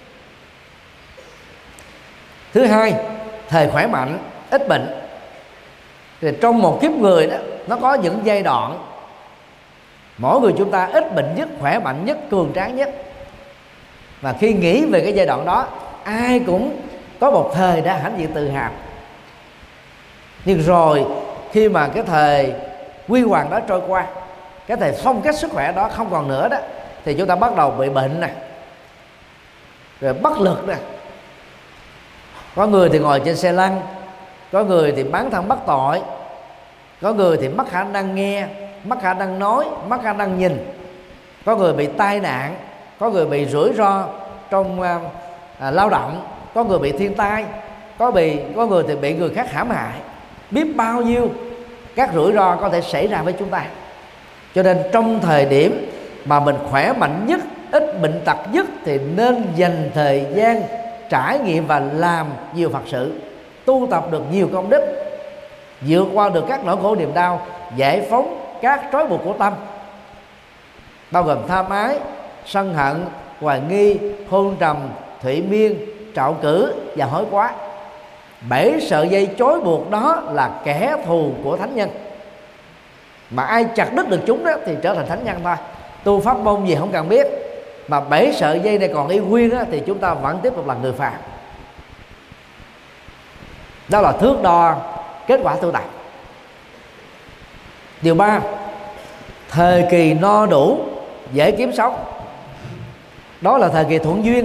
Thứ hai, thời khỏe mạnh, ít bệnh. Thì trong một kiếp người đó, nó có những giai đoạn mỗi người chúng ta ít bệnh nhất, khỏe mạnh nhất, cường tráng nhất. Và khi nghĩ về cái giai đoạn đó, ai cũng có một thời đã hãnh diện tự hào. Nhưng rồi khi mà cái thời huy hoàng đó trôi qua, cái thời phong cách sức khỏe đó không còn nữa đó, thì chúng ta bắt đầu bị bệnh nè, rồi bất lực nè. Có người thì ngồi trên xe lăn, có người thì bán thân bắt tội, có người thì mất khả năng nghe, mất khả năng nói, mất khả năng nhìn, có người bị tai nạn, có người bị rủi ro trong lao động, có người bị thiên tai, có người thì bị người khác hãm hại. Biết bao nhiêu các rủi ro có thể xảy ra với chúng ta. Cho nên trong thời điểm mà mình khỏe mạnh nhất, ít bệnh tật nhất thì nên dành thời gian trải nghiệm và làm nhiều Phật sự, tu tập được nhiều công đức, vượt qua được các nỗi khổ niềm đau, giải phóng các trói buộc của tâm, bao gồm tham ái, sân hận, hoài nghi, hôn trầm, thủy miên, trạo cử và hối quá. 7 sợi dây trói buộc đó là kẻ thù của thánh nhân, mà ai chặt đứt được chúng đó thì trở thành thánh nhân thôi. Tu pháp môn gì không cần biết, mà 7 sợi dây này còn y nguyên đó, thì chúng ta vẫn tiếp tục là người phàm. Đó là thước đo kết quả tu tập. Điều 3, thời kỳ no đủ dễ kiếm sống. Đó là thời kỳ thuận duyên.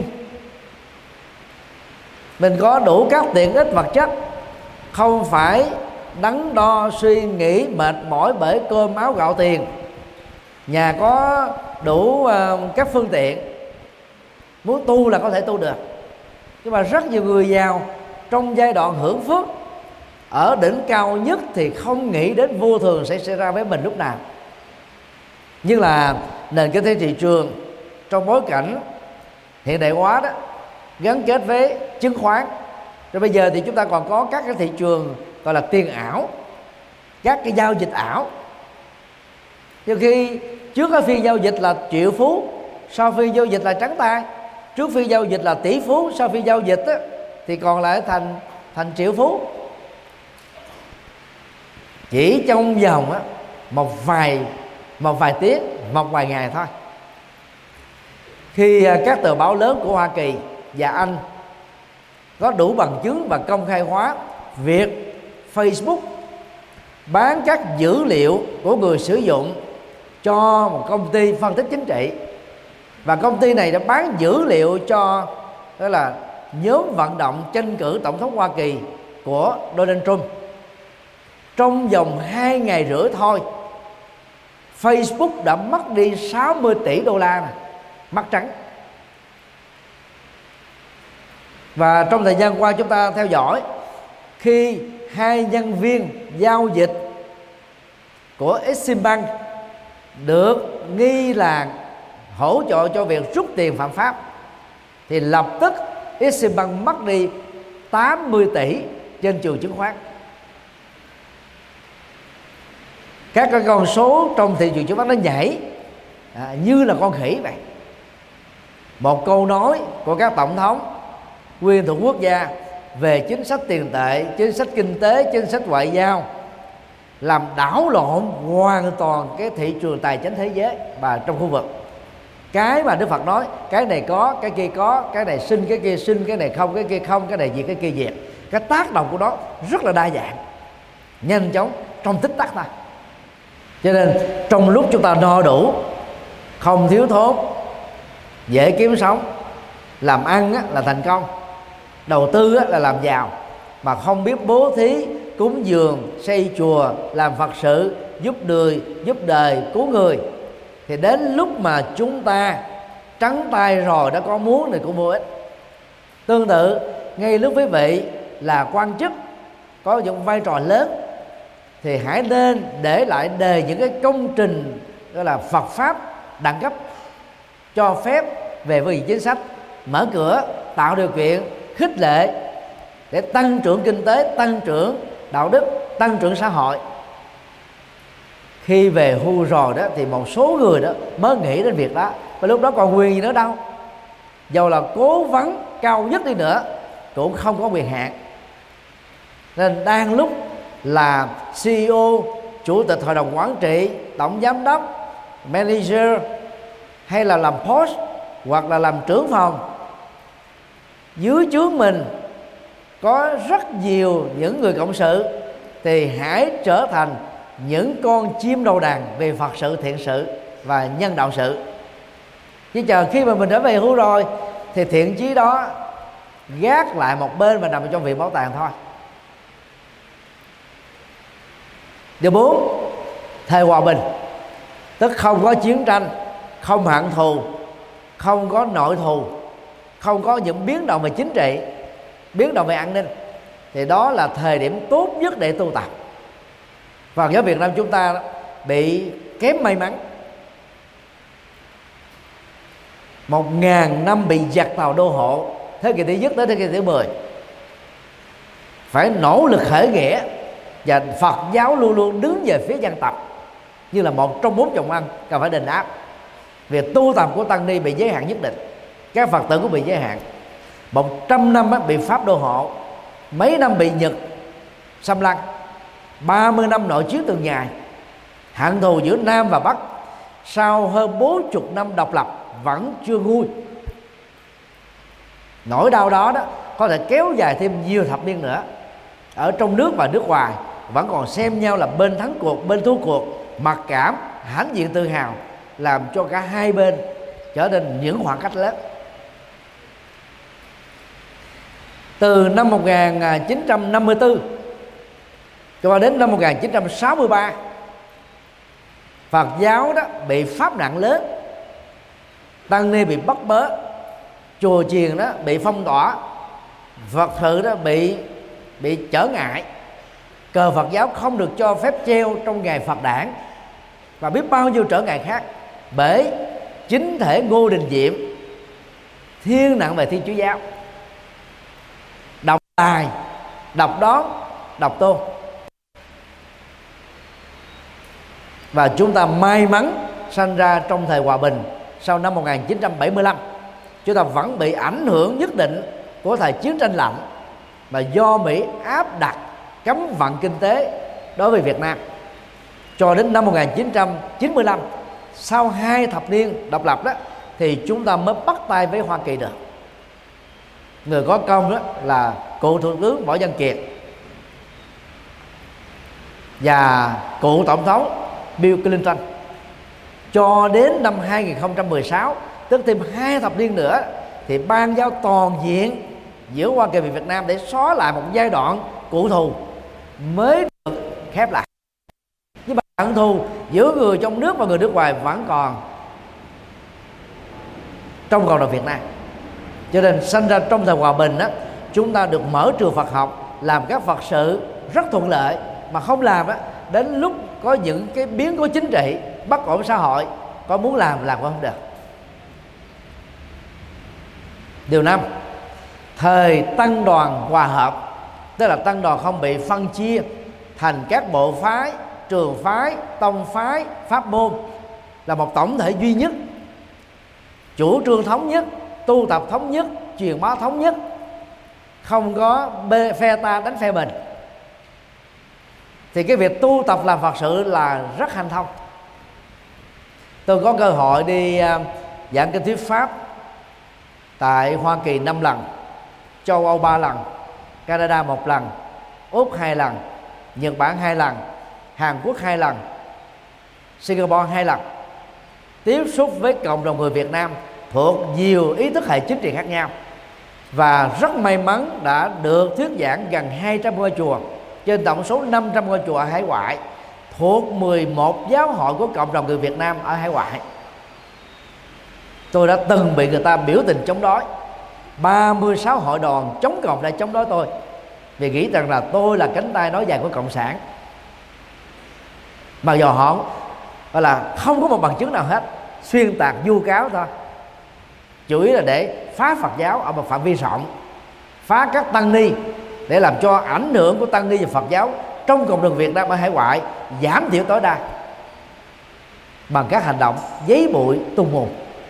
Mình có đủ các tiện ích vật chất, không phải đắn đo suy nghĩ mệt mỏi bởi cơm áo gạo tiền. Nhà có đủ các phương tiện, muốn tu là có thể tu được. Nhưng mà rất nhiều người giàu trong giai đoạn hưởng phước ở đỉnh cao nhất thì không nghĩ đến vô thường sẽ xảy ra với mình lúc nào. Nhưng là nền kinh tế thị trường trong bối cảnh hiện đại hóa đó, gắn kết với chứng khoán, rồi bây giờ thì chúng ta còn có các cái thị trường gọi là tiền ảo, các cái giao dịch ảo. Nhưng khi trước cái phiên giao dịch là triệu phú, sau phiên giao dịch là trắng tay, trước phiên giao dịch là tỷ phú, sau phiên giao dịch á, thì còn lại thành triệu phú. Chỉ trong vòng á, một vài tiếng, một vài ngày thôi. Khi các tờ báo lớn của Hoa Kỳ và Anh có đủ bằng chứng và công khai hóa việc Facebook bán các dữ liệu của người sử dụng cho một công ty phân tích chính trị, và công ty này đã bán dữ liệu cho đó là nhóm vận động tranh cử tổng thống Hoa Kỳ của Donald Trump, trong vòng 2 ngày rưỡi thôi, Facebook đã mất đi 60 tỷ đô la này, mất trắng. Và trong thời gian qua chúng ta theo dõi, khi 2 nhân viên giao dịch của Eximbank được nghi là hỗ trợ cho việc rút tiền phạm pháp, thì lập tức Eximbank mất đi 80 tỷ trên trường chứng khoán. Các cái con số trong thị trường chứng khoán nó nhảy như là con khỉ vậy. Một câu nói của các tổng thống, nguyên thủ quốc gia về chính sách tiền tệ, chính sách kinh tế, chính sách ngoại giao làm đảo lộn hoàn toàn cái thị trường tài chính thế giới và trong khu vực. Cái mà Đức Phật nói, cái này có, cái kia có, cái này sinh, cái kia sinh, cái này không, cái kia không, cái này diệt, cái kia diệt. Cái tác động của nó rất là đa dạng, nhanh chóng, trong tích tắc thôi. Cho nên trong lúc chúng ta no đủ không thiếu thốn, dễ kiếm sống, làm ăn là thành công, đầu tư là làm giàu, mà không biết bố thí, cúng dường, xây chùa, làm Phật sự, giúp đời, cứu người, thì đến lúc mà chúng ta trắng tay rồi đã có muốn thì cũng vô ích. Tương tự, ngay lúc quý vị là quan chức có những vai trò lớn, thì hãy nên để lại đề những cái công trình gọi là Phật pháp đẳng cấp, cho phép về phương diện chính sách, mở cửa, tạo điều kiện, khích lệ để tăng trưởng kinh tế, tăng trưởng đạo đức, tăng trưởng xã hội. Khi về hưu rồi đó thì một số người đó mới nghĩ đến việc đó, và lúc đó còn quyền gì nữa đâu. Dầu là cố vấn cao nhất đi nữa cũng không có quyền hạn. Nên đang lúc là CEO, chủ tịch hội đồng quản trị, tổng giám đốc, manager, hay là làm post hoặc là làm trưởng phòng, dưới trướng mình có rất nhiều những người cộng sự, thì hãy trở thành những con chim đầu đàn về Phật sự, thiện sự và nhân đạo sự. Chứ chờ khi mà mình đã về hưu rồi thì thiện chí đó gác lại một bên và nằm trong viện bảo tàng thôi. Điều 4, thời hòa bình, tức không có chiến tranh, không hận thù, không có nội thù, không có những biến động về chính trị, biến động về an ninh, thì đó là thời điểm tốt nhất để tu tập. Phật giáo Việt Nam chúng ta bị kém may mắn. 1000 năm bị giặc Tàu đô hộ, thế kỷ thứ nhất tới thế kỷ thứ 10, phải nỗ lực khởi nghĩa, và Phật giáo luôn luôn đứng về phía dân tộc như là một trong 4 trọng ăn cần phải đền đáp. Việc tu tập của tăng ni bị giới hạn nhất định, các Phật tử cũng bị giới hạn. 100 năm bị Pháp đô hộ, mấy năm bị Nhật xâm lăng, 30 năm nội chiến từng ngày, hận thù giữa Nam và Bắc sau hơn 40 năm độc lập vẫn chưa nguôi. Nỗi đau đó có thể kéo dài thêm nhiều thập niên nữa. Ở trong nước và nước ngoài vẫn còn xem nhau là bên thắng cuộc, bên thua cuộc, mặc cảm, hãnh diện, tự hào, làm cho cả hai bên trở nên những khoảng cách lớn. Từ năm 1954 cho đến năm 1963, Phật giáo đó bị pháp nạn lớn, tăng ni bị bắt bớ, chùa chiền đó bị phong tỏa, Phật sự đó bị trở ngại, cờ Phật giáo không được cho phép treo trong ngày Phật đản, và biết bao nhiêu trở ngại khác, bởi chính thể Ngô Đình Diệm thiên nặng về Thiên Chúa giáo, độc tài, độc đoán, độc tôn. Và chúng ta may mắn sanh ra trong thời hòa bình. Sau năm 1975, chúng ta vẫn bị ảnh hưởng nhất định của thời chiến tranh lạnh, mà do Mỹ áp đặt cấm vận kinh tế đối với Việt Nam. Cho đến năm 1995, sau 2 thập niên độc lập đó, thì chúng ta mới bắt tay với Hoa Kỳ được. Người có công đó là cựu Thủ tướng Võ Văn Kiệt và cựu Tổng thống Bill Clinton. Cho đến năm 2016, tức thêm 2 thập niên nữa, thì ban giao toàn diện giữa Hoa Kỳ và Việt Nam để xóa lại một giai đoạn cũ thù mới được khép lại. Nhưng mà hận thù giữa người trong nước và người nước ngoài vẫn còn trong cộng đồng Việt Nam. Cho nên sanh ra trong thời hòa bình đó, chúng ta được mở trường Phật học, làm các Phật sự rất thuận lợi. Mà không làm á, đến lúc có những cái biến cố chính trị, bất ổn xã hội, có muốn làm cũng không được. Điều 5, thời tăng đoàn hòa hợp, tức là tăng đoàn không bị phân chia thành các bộ phái, trường phái, tông phái, pháp môn, là một tổng thể duy nhất, chủ trương thống nhất, tu tập thống nhất, truyền bá thống nhất, không có phe ta đánh phe mình. Thì cái việc tu tập làm Phật sự là rất hanh thông. Tôi có cơ hội đi giảng kinh thuyết pháp tại Hoa Kỳ 5 lần, châu Âu 3 lần, Canada 1 lần, Úc 2 lần, Nhật Bản 2 lần, Hàn Quốc 2 lần, Singapore 2 lần. tiếp xúc với cộng đồng người Việt Nam thuộc nhiều ý thức hệ chính trị khác nhau, và rất may mắn đã được thuyết giảng gần 200 ngôi chùa trên tổng số 500 ngôi chùa ở hải ngoại, thuộc 11 giáo hội của cộng đồng người Việt Nam ở hải ngoại. Tôi đã từng bị người ta biểu tình chống đối, 36 hội đoàn chống cộng đã chống đối tôi, vì nghĩ rằng là tôi là cánh tay nói dài của cộng sản. Mặc dù họ gọi là không có một bằng chứng nào hết, xuyên tạc vu cáo thôi, chủ yếu là để phá Phật giáo ở một phạm vi rộng, phá các tăng ni để làm cho ảnh hưởng của tăng ni và Phật giáo trong cộng đồng Việt Nam ở hải ngoại giảm thiểu tối đa bằng các hành động giấy bụi tung mùn.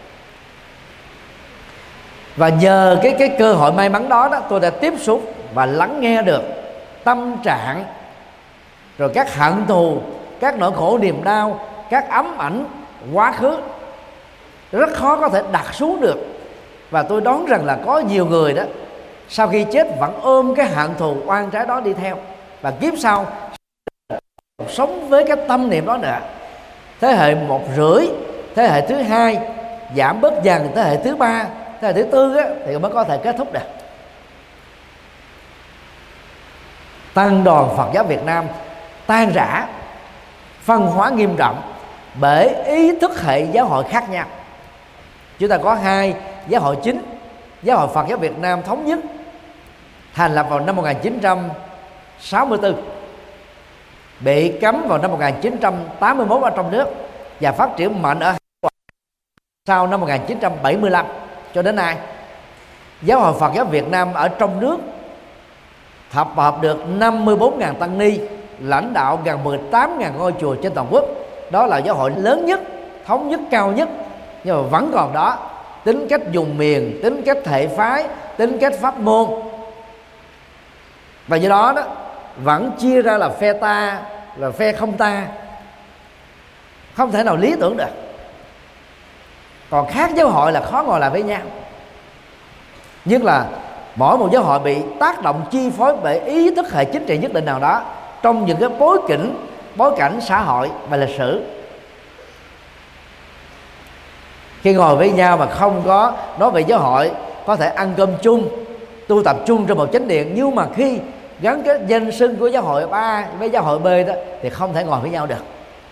Và nhờ cái cơ hội may mắn đó, tôi đã tiếp xúc và lắng nghe được tâm trạng, rồi các hận thù, các nỗi khổ niềm đau, các ám ảnh quá khứ rất khó có thể đặt xuống được. Và tôi đoán rằng là có nhiều người đó sau khi chết vẫn ôm cái hận thù oan trái đó đi theo, và kiếp sau sống với cái tâm niệm đó nữa. Thế hệ 1,5, thế hệ thứ 2 giảm bớt dần, thế hệ thứ 3, thế hệ thứ 4 thì mới có thể kết thúc được. Tăng đoàn Phật giáo Việt Nam tan rã, phân hóa nghiêm trọng bởi ý thức hệ giáo hội khác nhau. Chúng ta có 2 giáo hội chính: Giáo hội Phật giáo Việt Nam Thống nhất, thành lập vào năm 1964, bị cấm vào năm 1981 ở trong nước và phát triển mạnh ở sau năm 1975 cho đến nay. Giáo hội Phật giáo Việt Nam ở trong nước tập hợp được 54.000 tăng ni, lãnh đạo gần 18.000 ngôi chùa trên toàn quốc. Đó là giáo hội lớn nhất, thống nhất cao nhất, nhưng mà vẫn còn đó tính cách dùng miền, tính cách hệ phái, tính cách pháp môn. Và do đó vẫn chia ra là phe ta, là phe không ta, không thể nào lý tưởng được. Còn khác giáo hội là khó ngồi lại với nhau, nhất là mỗi một giáo hội bị tác động chi phối bởi ý thức hệ chính trị nhất định nào đó trong những cái bối cảnh xã hội và lịch sử. Khi ngồi với nhau mà không có nói về giáo hội, có thể ăn cơm chung, tu tập chung trong một chánh điện, nhưng mà khi gắn cái danh xưng của giáo hội A với giáo hội B đó thì không thể ngồi với nhau được.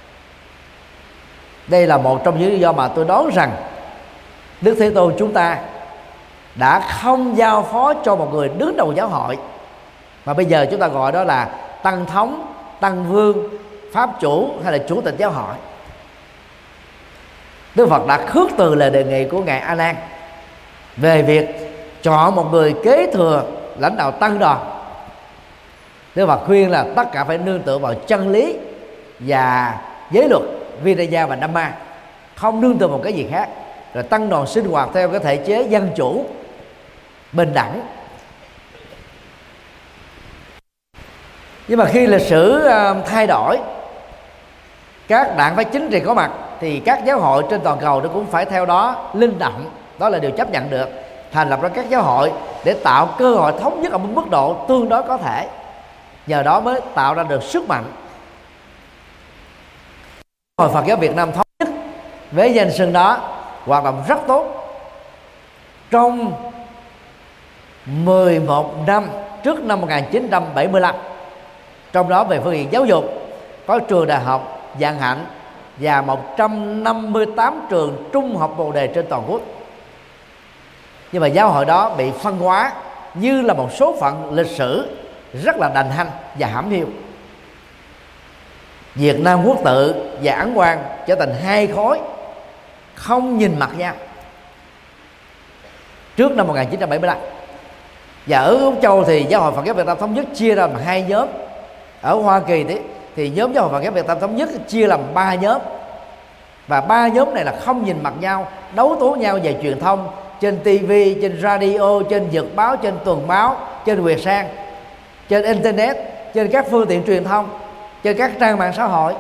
Đây là một trong những lý do mà tôi đoán rằng Đức Thế Tôn chúng ta đã không giao phó cho một người đứng đầu giáo hội, mà bây giờ chúng ta gọi đó là tăng thống, tăng vương, pháp chủ hay là chủ tịch giáo hội. Đức Phật đã khước từ lời đề nghị của ngài A Nan về việc chọn một người kế thừa lãnh đạo tăng đoàn. Đức Phật khuyên là tất cả phải nương tựa vào chân lý và giới luật Vinaya và Dhamma, không nương tựa một cái gì khác. Rồi tăng đoàn sinh hoạt theo cái thể chế dân chủ, bình đẳng. Nhưng mà khi lịch sử thay đổi, các đảng phái chính trị có mặt, thì các giáo hội trên toàn cầu nó cũng phải theo đó linh động. Đó là điều chấp nhận được. Thành lập ra các giáo hội để tạo cơ hội thống nhất ở một mức độ tương đối có thể. Nhờ đó mới tạo ra được sức mạnh. Giáo hội Phật giáo Việt Nam Thống nhất với danh xưng đó hoạt động rất tốt trong 11 năm trước năm 1975. Trong đó về phương diện giáo dục có trường đại học Vạn Hạnh và 158 trường trung học bồ đề trên toàn quốc. Nhưng mà giáo hội đó bị phân hóa như là một số phận lịch sử rất là đành hanh và hãm hiu. Việt Nam Quốc tự và Ấn Quang trở thành 2 khối không nhìn mặt nhau trước năm 1975. Và ở Úc Châu thì giáo hội Phật giáo Việt Nam Thống nhất chia ra làm 2 nhóm. Ở Hoa Kỳ thì nhóm giáo hội Phật giáo Việt Nam Thống nhất chia làm 3 nhóm. Và 3 nhóm này là không nhìn mặt nhau, đấu tố nhau về truyền thông, trên TV, trên radio, trên nhật báo, trên tuần báo, trên Nguyệt Sang, trên internet, trên các phương tiện truyền thông, trên các trang mạng xã hội.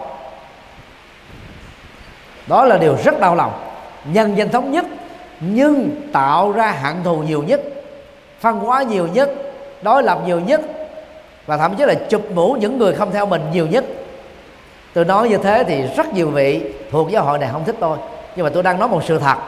Đó là điều rất đau lòng. Nhân danh thống nhất nhưng tạo ra hận thù nhiều nhất, phân hóa nhiều nhất, đối lập nhiều nhất, và thậm chí là chụp mũ những người không theo mình nhiều nhất. Tôi nói như thế thì rất nhiều vị thuộc giáo hội này không thích tôi, nhưng mà tôi đang nói một sự thật.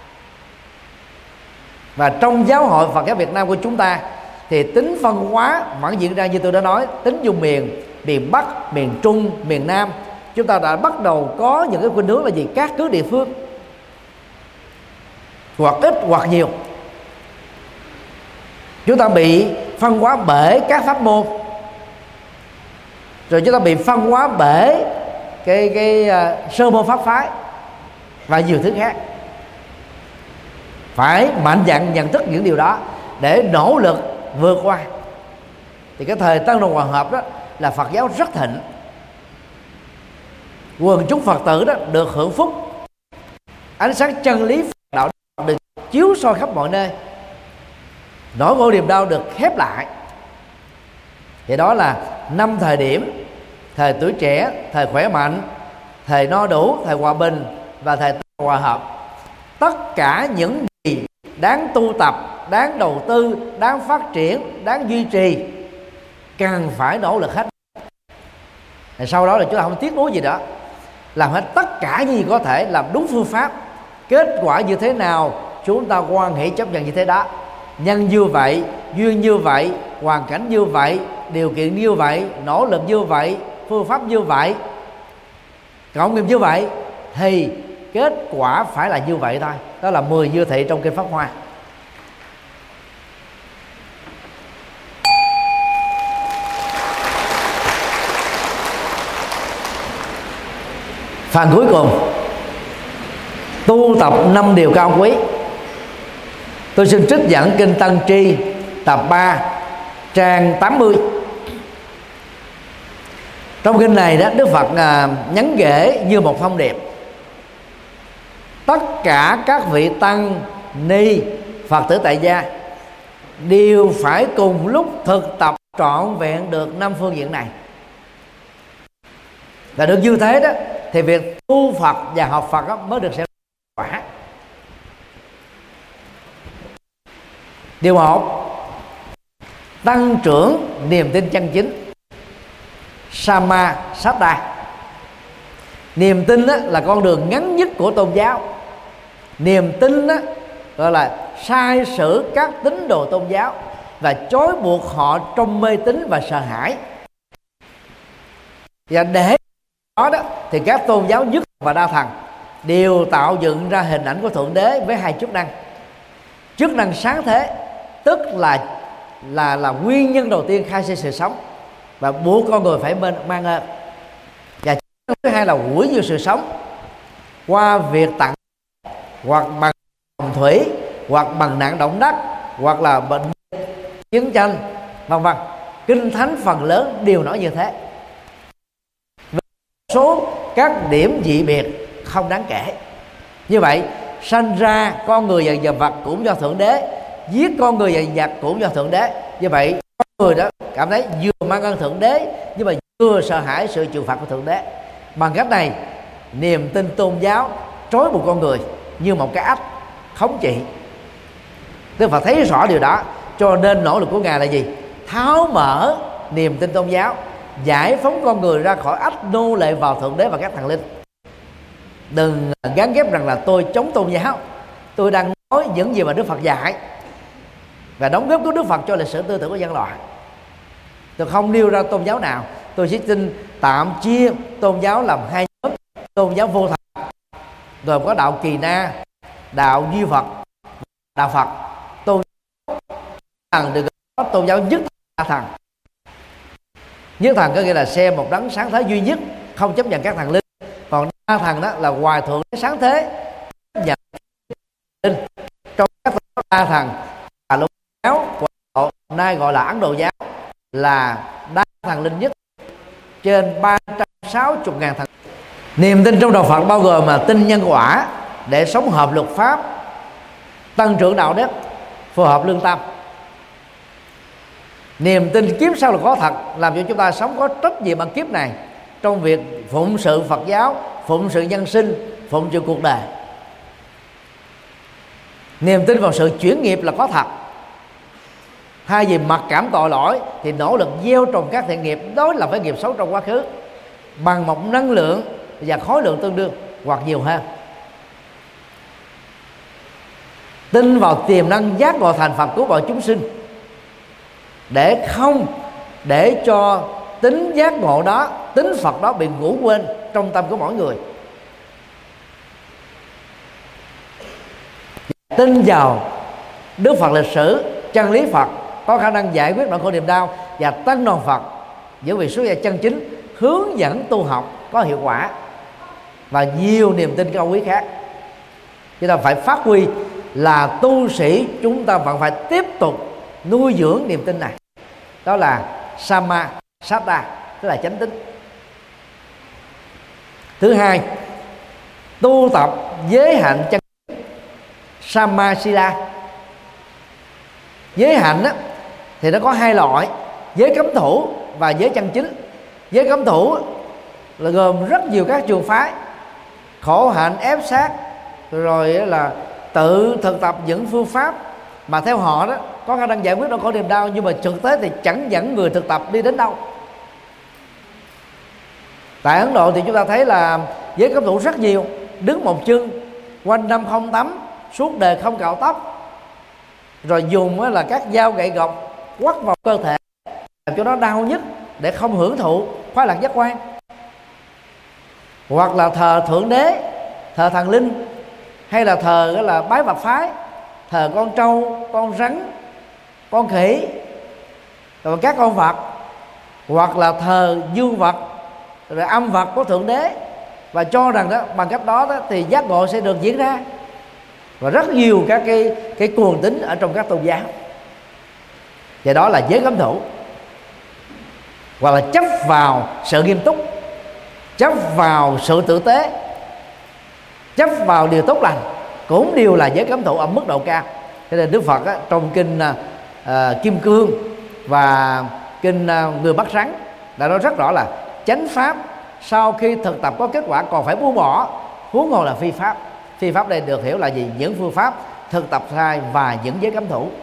Và trong giáo hội Phật giáo Việt Nam của chúng ta thì tính phân hóa vẫn diễn ra như tôi đã nói. Tính vùng miền Bắc, miền Trung, miền Nam, chúng ta đã bắt đầu có những cái khuynh hướng là gì? Các cứ địa phương, hoặc ít hoặc nhiều. Chúng ta bị phân hóa bởi các pháp môn, rồi chúng ta bị phân hóa bởi cái sơ môn pháp phái và nhiều thứ khác. Phải mạnh dạn nhận thức những điều đó để nỗ lực vượt qua. Thì cái thời Tân Đồng Hòa Hợp đó là Phật giáo rất thịnh, quần chúng Phật tử đó được hưởng phúc, ánh sáng chân lý đạo đức được chiếu soi khắp mọi nơi, nỗi khổ niềm đau được khép lại. Thì đó là 5 thời điểm: thời tuổi trẻ, thời khỏe mạnh, thời no đủ, thời hòa bình và thời hòa hợp. Tất cả những gì đáng tu tập, đáng đầu tư, đáng phát triển, đáng duy trì cần phải nỗ lực hết. Sau đó là chúng ta không tiếc nuối gì đó, làm hết tất cả những gì có thể, làm đúng phương pháp. Kết quả như thế nào chúng ta hoan hỷ chấp nhận như thế đó. Nhân như vậy, duyên như vậy, hoàn cảnh như vậy, điều kiện như vậy, nỗ lực như vậy, phương pháp như vậy, cộng nghiệp như vậy, thì kết quả phải là như vậy thôi. Đó là 10 dư thị trong kinh Pháp Hoa. Phần cuối cùng, tu tập 5 điều cao quý. Tôi xin trích dẫn kinh Tăng Tri tập 3 trang 80. Trong kinh này đó, Đức Phật nhắn ghệ như một thông điệp: tất cả các vị tăng ni Phật tử tại gia đều phải cùng lúc thực tập trọn vẹn được 5 phương diện này. Và được như thế đó thì việc tu Phật và học Phật đó mới được sẽ quả. Điều 1: tăng trưởng niềm tin chân chính, Sama Saddha. Niềm tin đó là con đường ngắn nhất của tôn giáo. Niềm tin đó gọi là sai sử các tín đồ tôn giáo và trói buộc họ trong mê tín và sợ hãi. Và để đó thì các tôn giáo nhất và đa thần đều tạo dựng ra hình ảnh của Thượng Đế với 2 chức năng. Chức năng sáng thế, tức là nguyên nhân đầu tiên khai sinh sự sống và buộc con người phải mang ơn. Và chức năng thứ hai là hủy diệt sự sống qua việc tặng, hoặc bằng hồng thủy, hoặc bằng nạn động đất, hoặc là bệnh chiến tranh, vân vân. Kinh thánh phần lớn đều nói như thế. Số các điểm dị biệt không đáng kể. Như vậy, sanh ra con người và vật cũng do Thượng Đế, giết con người và vật cũng do Thượng Đế. Như vậy, con người đó cảm thấy vừa mang ơn Thượng Đế nhưng mà vừa sợ hãi sự trừng phạt của Thượng Đế. Bằng cách này, niềm tin tôn giáo trói buộc con người như một cái ách khống trị. Đức Phật thấy rõ điều đó, cho nên nỗ lực của Ngài là gì? Tháo mở niềm tin tôn giáo, giải phóng con người ra khỏi ách nô lệ vào Thượng Đế và các thần linh. Đừng gắn ghép rằng là tôi chống tôn giáo. Tôi đang nói những gì mà Đức Phật dạy và đóng góp của Đức Phật cho lịch sử tư tưởng của nhân loại. Tôi không nêu ra tôn giáo nào. Tôi chỉ xin tạm chia tôn giáo làm 2 nhóm: tôn giáo vô thần, gồm có đạo Kỳ Na, đạo Duy Phật, đạo Phật. Tôn giáo thần được gọi tôn giáo nhất thần. Nhất thần có nghĩa là xem một đấng sáng thế duy nhất, không chấp nhận các thần linh. Còn đa thần đó là Hòa Thượng sáng thế, chấp nhận linh. Trong các đa thần là Lục giáo nay gọi là Ấn Độ giáo là đa thần linh nhất, trên 360.000 thần. Niềm tin trong đạo Phật bao gồm là tin nhân quả để sống hợp luật pháp, tăng trưởng đạo đức, phù hợp lương tâm. Niềm tin kiếp sau là có thật, làm cho chúng ta sống có trách nhiệm bằng kiếp này trong việc phụng sự Phật giáo, phụng sự nhân sinh, phụng sự cuộc đời. Niềm tin vào sự chuyển nghiệp là có thật. Thay vì mặc cảm tội lỗi thì nỗ lực gieo trồng các thiện nghiệp đối lập với nghiệp xấu trong quá khứ bằng một năng lượng và khối lượng tương đương hoặc nhiều hơn. tin vào tiềm năng giác ngộ thành Phật cứu mọi chúng sinh, để không để cho tính giác ngộ đó, tính Phật đó bị ngủ quên trong tâm của mỗi người. Tin vào Đức Phật lịch sử, chân lý Phật có khả năng giải quyết nỗi khổ niềm đau, và tăng đoàn Phật những vị xuất gia chân chính hướng dẫn tu học có hiệu quả, và nhiều niềm tin cao quý khác. Chúng ta phải phát huy là tu sĩ, chúng ta vẫn phải tiếp tục nuôi dưỡng niềm tin này. Đó là Samma Saddha, tức là chánh tín. Thứ hai, tu tập giới hạnh chân Samma Sila. Giới hạnh á, thì nó có hai loại: giới cấm thủ và giới chân chính. Giới cấm thủ là gồm rất nhiều các trường phái, khổ hạnh, ép sát, rồi là tự thực tập những phương pháp mà theo họ đó có khả năng giải quyết nỗi khổ niềm đau, nhưng mà thực tế thì chẳng dẫn người thực tập đi đến đâu. Tại Ấn Độ thì chúng ta thấy là giới cấm thủ rất nhiều: đứng một chân, quanh năm không tắm, suốt đời không cạo tóc, rồi dùng là các dao gậy gộc quất vào cơ thể làm cho nó đau nhất để không hưởng thụ khoái lạc giác quan. Hoặc là thờ thượng đế, thờ thần linh, hay là thờ là bái Phật phái, thờ con trâu, con rắn, con khỉ, rồi các con vật, hoặc là thờ dương vật, rồi âm vật của thượng đế, và cho rằng đó bằng cách đó, thì giác ngộ sẽ được diễn ra. Và rất nhiều các cái cuồng tín ở trong các tôn giáo, và đó là giới cấm thủ. Hoặc là chấp vào sự nghiêm túc, chấp vào sự tử tế, chấp vào điều tốt lành, cũng đều là giới cấm thủ ở mức độ cao. Cho nên Đức Phật á, trong kinh Kim Cương và kinh Người bắt rắn đã nói rất rõ là chánh pháp sau khi thực tập có kết quả còn phải buông bỏ, huống hồ là phi pháp. Phi pháp đây được hiểu là gì? Những phương pháp thực tập sai và những giới cấm thủ.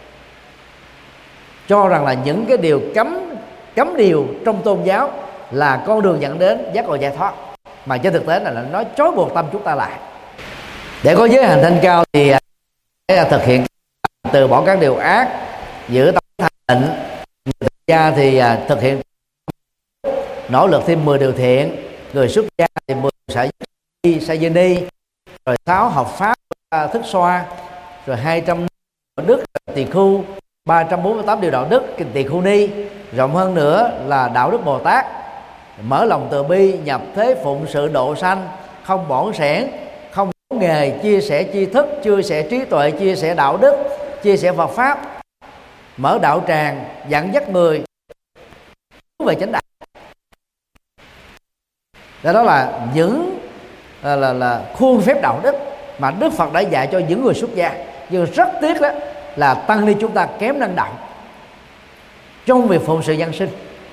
Cho rằng là những cái điều cấm điều trong tôn giáo là con đường dẫn đến giác ngộ giải thoát, mà trên thực tế là nó trói buộc tâm chúng ta lại. Để có giới hành thanh cao thì thực hiện từ bỏ các điều ác, giữ tâm thanh tịnh. Người tại gia thì thực hiện nỗ lực thêm 10 điều thiện. Người xuất gia thì 10 sa di ni, rồi 6 học pháp thức xoa, rồi 200 đạo đức tỳ khu, 348 điều đạo đức tỳ khu ni. Rộng hơn nữa là đạo đức Bồ Tát, mở lòng từ bi, nhập thế phụng sự độ sanh, không bỏn sẻn, không nghề, chia sẻ tri thức, chia sẻ trí tuệ, chia sẻ đạo đức, chia sẻ Phật pháp, mở đạo tràng, dẫn dắt người về chánh đạo. Đó là những là khuôn phép đạo đức mà Đức Phật đã dạy cho những người xuất gia. Nhưng rất tiếc đó là tăng ni chúng ta kém năng động trong việc phụng sự dân sinh.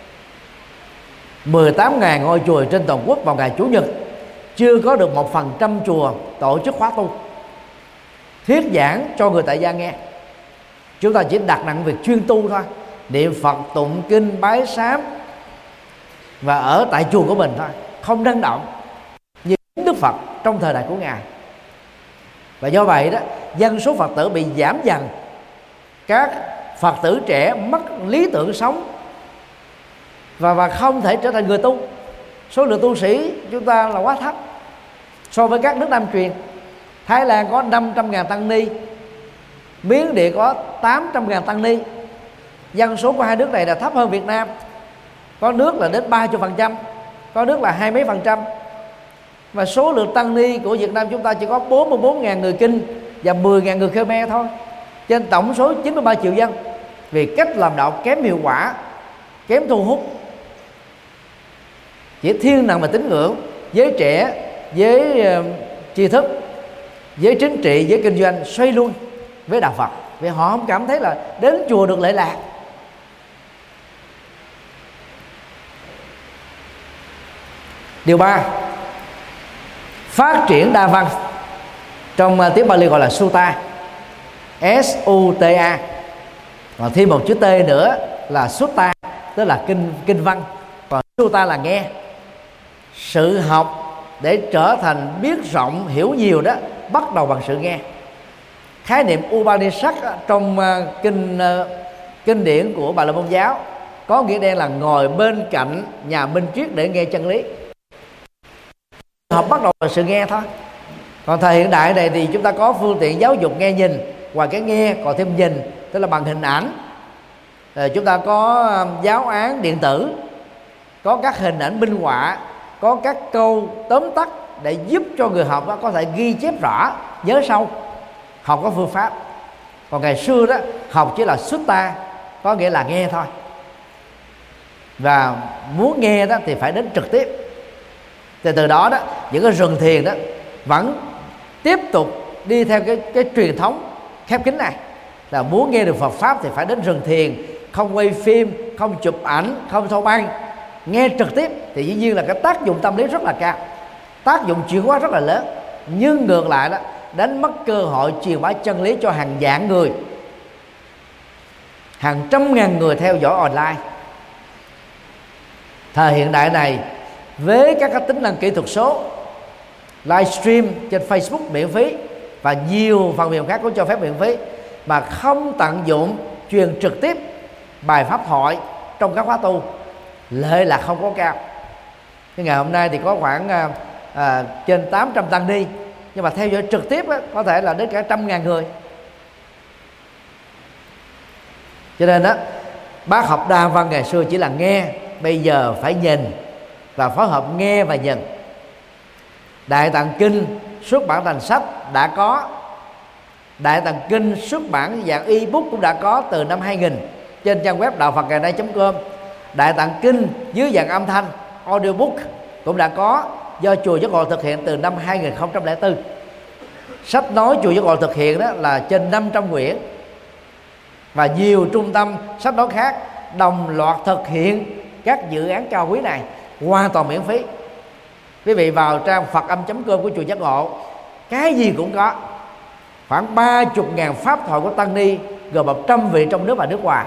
18.000 ngôi chùa trên toàn quốc vào ngày Chủ nhật chưa có được 1% chùa tổ chức khóa tu thuyết giảng cho người tại gia nghe. Chúng ta chỉ đặt nặng việc chuyên tu thôi, niệm Phật, tụng kinh, bái sám và ở tại chùa của mình thôi, không năng động như Đức Phật trong thời đại của Ngài. Và do vậy đó, dân số Phật tử bị giảm dần, các Phật tử trẻ mất lý tưởng sống và không thể trở thành người tu. Số lượng tu sĩ chúng ta là quá thấp so với các nước Nam truyền. Thái Lan có 500.000 tăng ni, Miến Điện có 800.000 tăng ni. Dân số của hai nước này là thấp hơn Việt Nam. Có nước là đến 30%, có nước là 20 mấy %. Và số lượng tăng ni của Việt Nam chúng ta chỉ có 44.000 người Kinh và 10.000 người Khmer thôi, trên tổng số 93 triệu dân. Vì cách làm đạo kém hiệu quả, kém thu hút, chỉ thiên nặng về tín ngưỡng. Giới trẻ, giới tri thức, giới chính trị, giới kinh doanh xoay lui với đạo Phật, vì họ không cảm thấy là đến chùa được lệ lạc. Điều 3, phát triển đa văn. Trong tiếng Pali gọi là Sutta, S-U-T-A. Còn thêm một chữ T nữa là Sutta, tức là kinh văn. Còn Sutta là nghe. Sự học để trở thành biết rộng, hiểu nhiều đó bắt đầu bằng sự nghe. Khái niệm Upanishad trong kinh điển của Bà La Môn giáo có nghĩa đen là ngồi bên cạnh nhà minh triết để nghe chân lý. Học bắt đầu là sự nghe thôi. Còn thời hiện đại này thì chúng ta có phương tiện giáo dục nghe nhìn, ngoài cái nghe còn thêm nhìn, tức là bằng hình ảnh. Chúng ta có giáo án điện tử, có các hình ảnh minh họa, có các câu tóm tắt để giúp cho người học có thể ghi chép rõ, nhớ sâu. Học có phương pháp. Còn ngày xưa đó, học chỉ là sutta, có nghĩa là nghe thôi. Và muốn nghe đó thì phải đến trực tiếp. Thì từ đó đó, những cái rừng thiền đó vẫn tiếp tục đi theo cái truyền thống khép kín này, là muốn nghe được Phật pháp thì phải đến rừng thiền, không quay phim, không chụp ảnh, không thâu băng, nghe trực tiếp. Thì dĩ nhiên là cái tác dụng tâm lý rất là cao, tác dụng chuyển hóa rất là lớn. Nhưng ngược lại đó, đánh mất cơ hội truyền bá chân lý cho hàng vạn người, hàng trăm ngàn người theo dõi online. Thời hiện đại này với các cái tính năng kỹ thuật số, livestream trên Facebook miễn phí và nhiều phần mềm khác cũng cho phép miễn phí, mà không tận dụng truyền trực tiếp bài pháp thoại trong các khóa tu, lợi là không có cao. Cái ngày hôm nay thì có khoảng trên 800 tăng ni, nhưng mà theo dõi trực tiếp á, có thể là đến cả 100.000 người. Cho nên đó, bác học Đa Văn ngày xưa chỉ là nghe, bây giờ phải nhìn và phối hợp nghe và nhìn. Đại Tạng Kinh xuất bản thành sách đã có, Đại Tạng Kinh xuất bản dạng ebook cũng đã có từ năm 2000 trên trang web đạo Phật ngày nay.com. Đại Tạng Kinh dưới dạng âm thanh audiobook cũng đã có, do chùa Giác Ngộ thực hiện từ năm 2004. Sách nói chùa Giác Ngộ thực hiện đó là trên 500 quyển, và nhiều trung tâm sách nói khác đồng loạt thực hiện các dự án cao quý này hoàn toàn miễn phí. Quý vị vào trang Phật-âm.com của chùa Giác Ngộ, cái gì cũng có, khoảng 30.000 pháp thoại của tăng ni, gồm 100 vị trong nước và nước ngoài.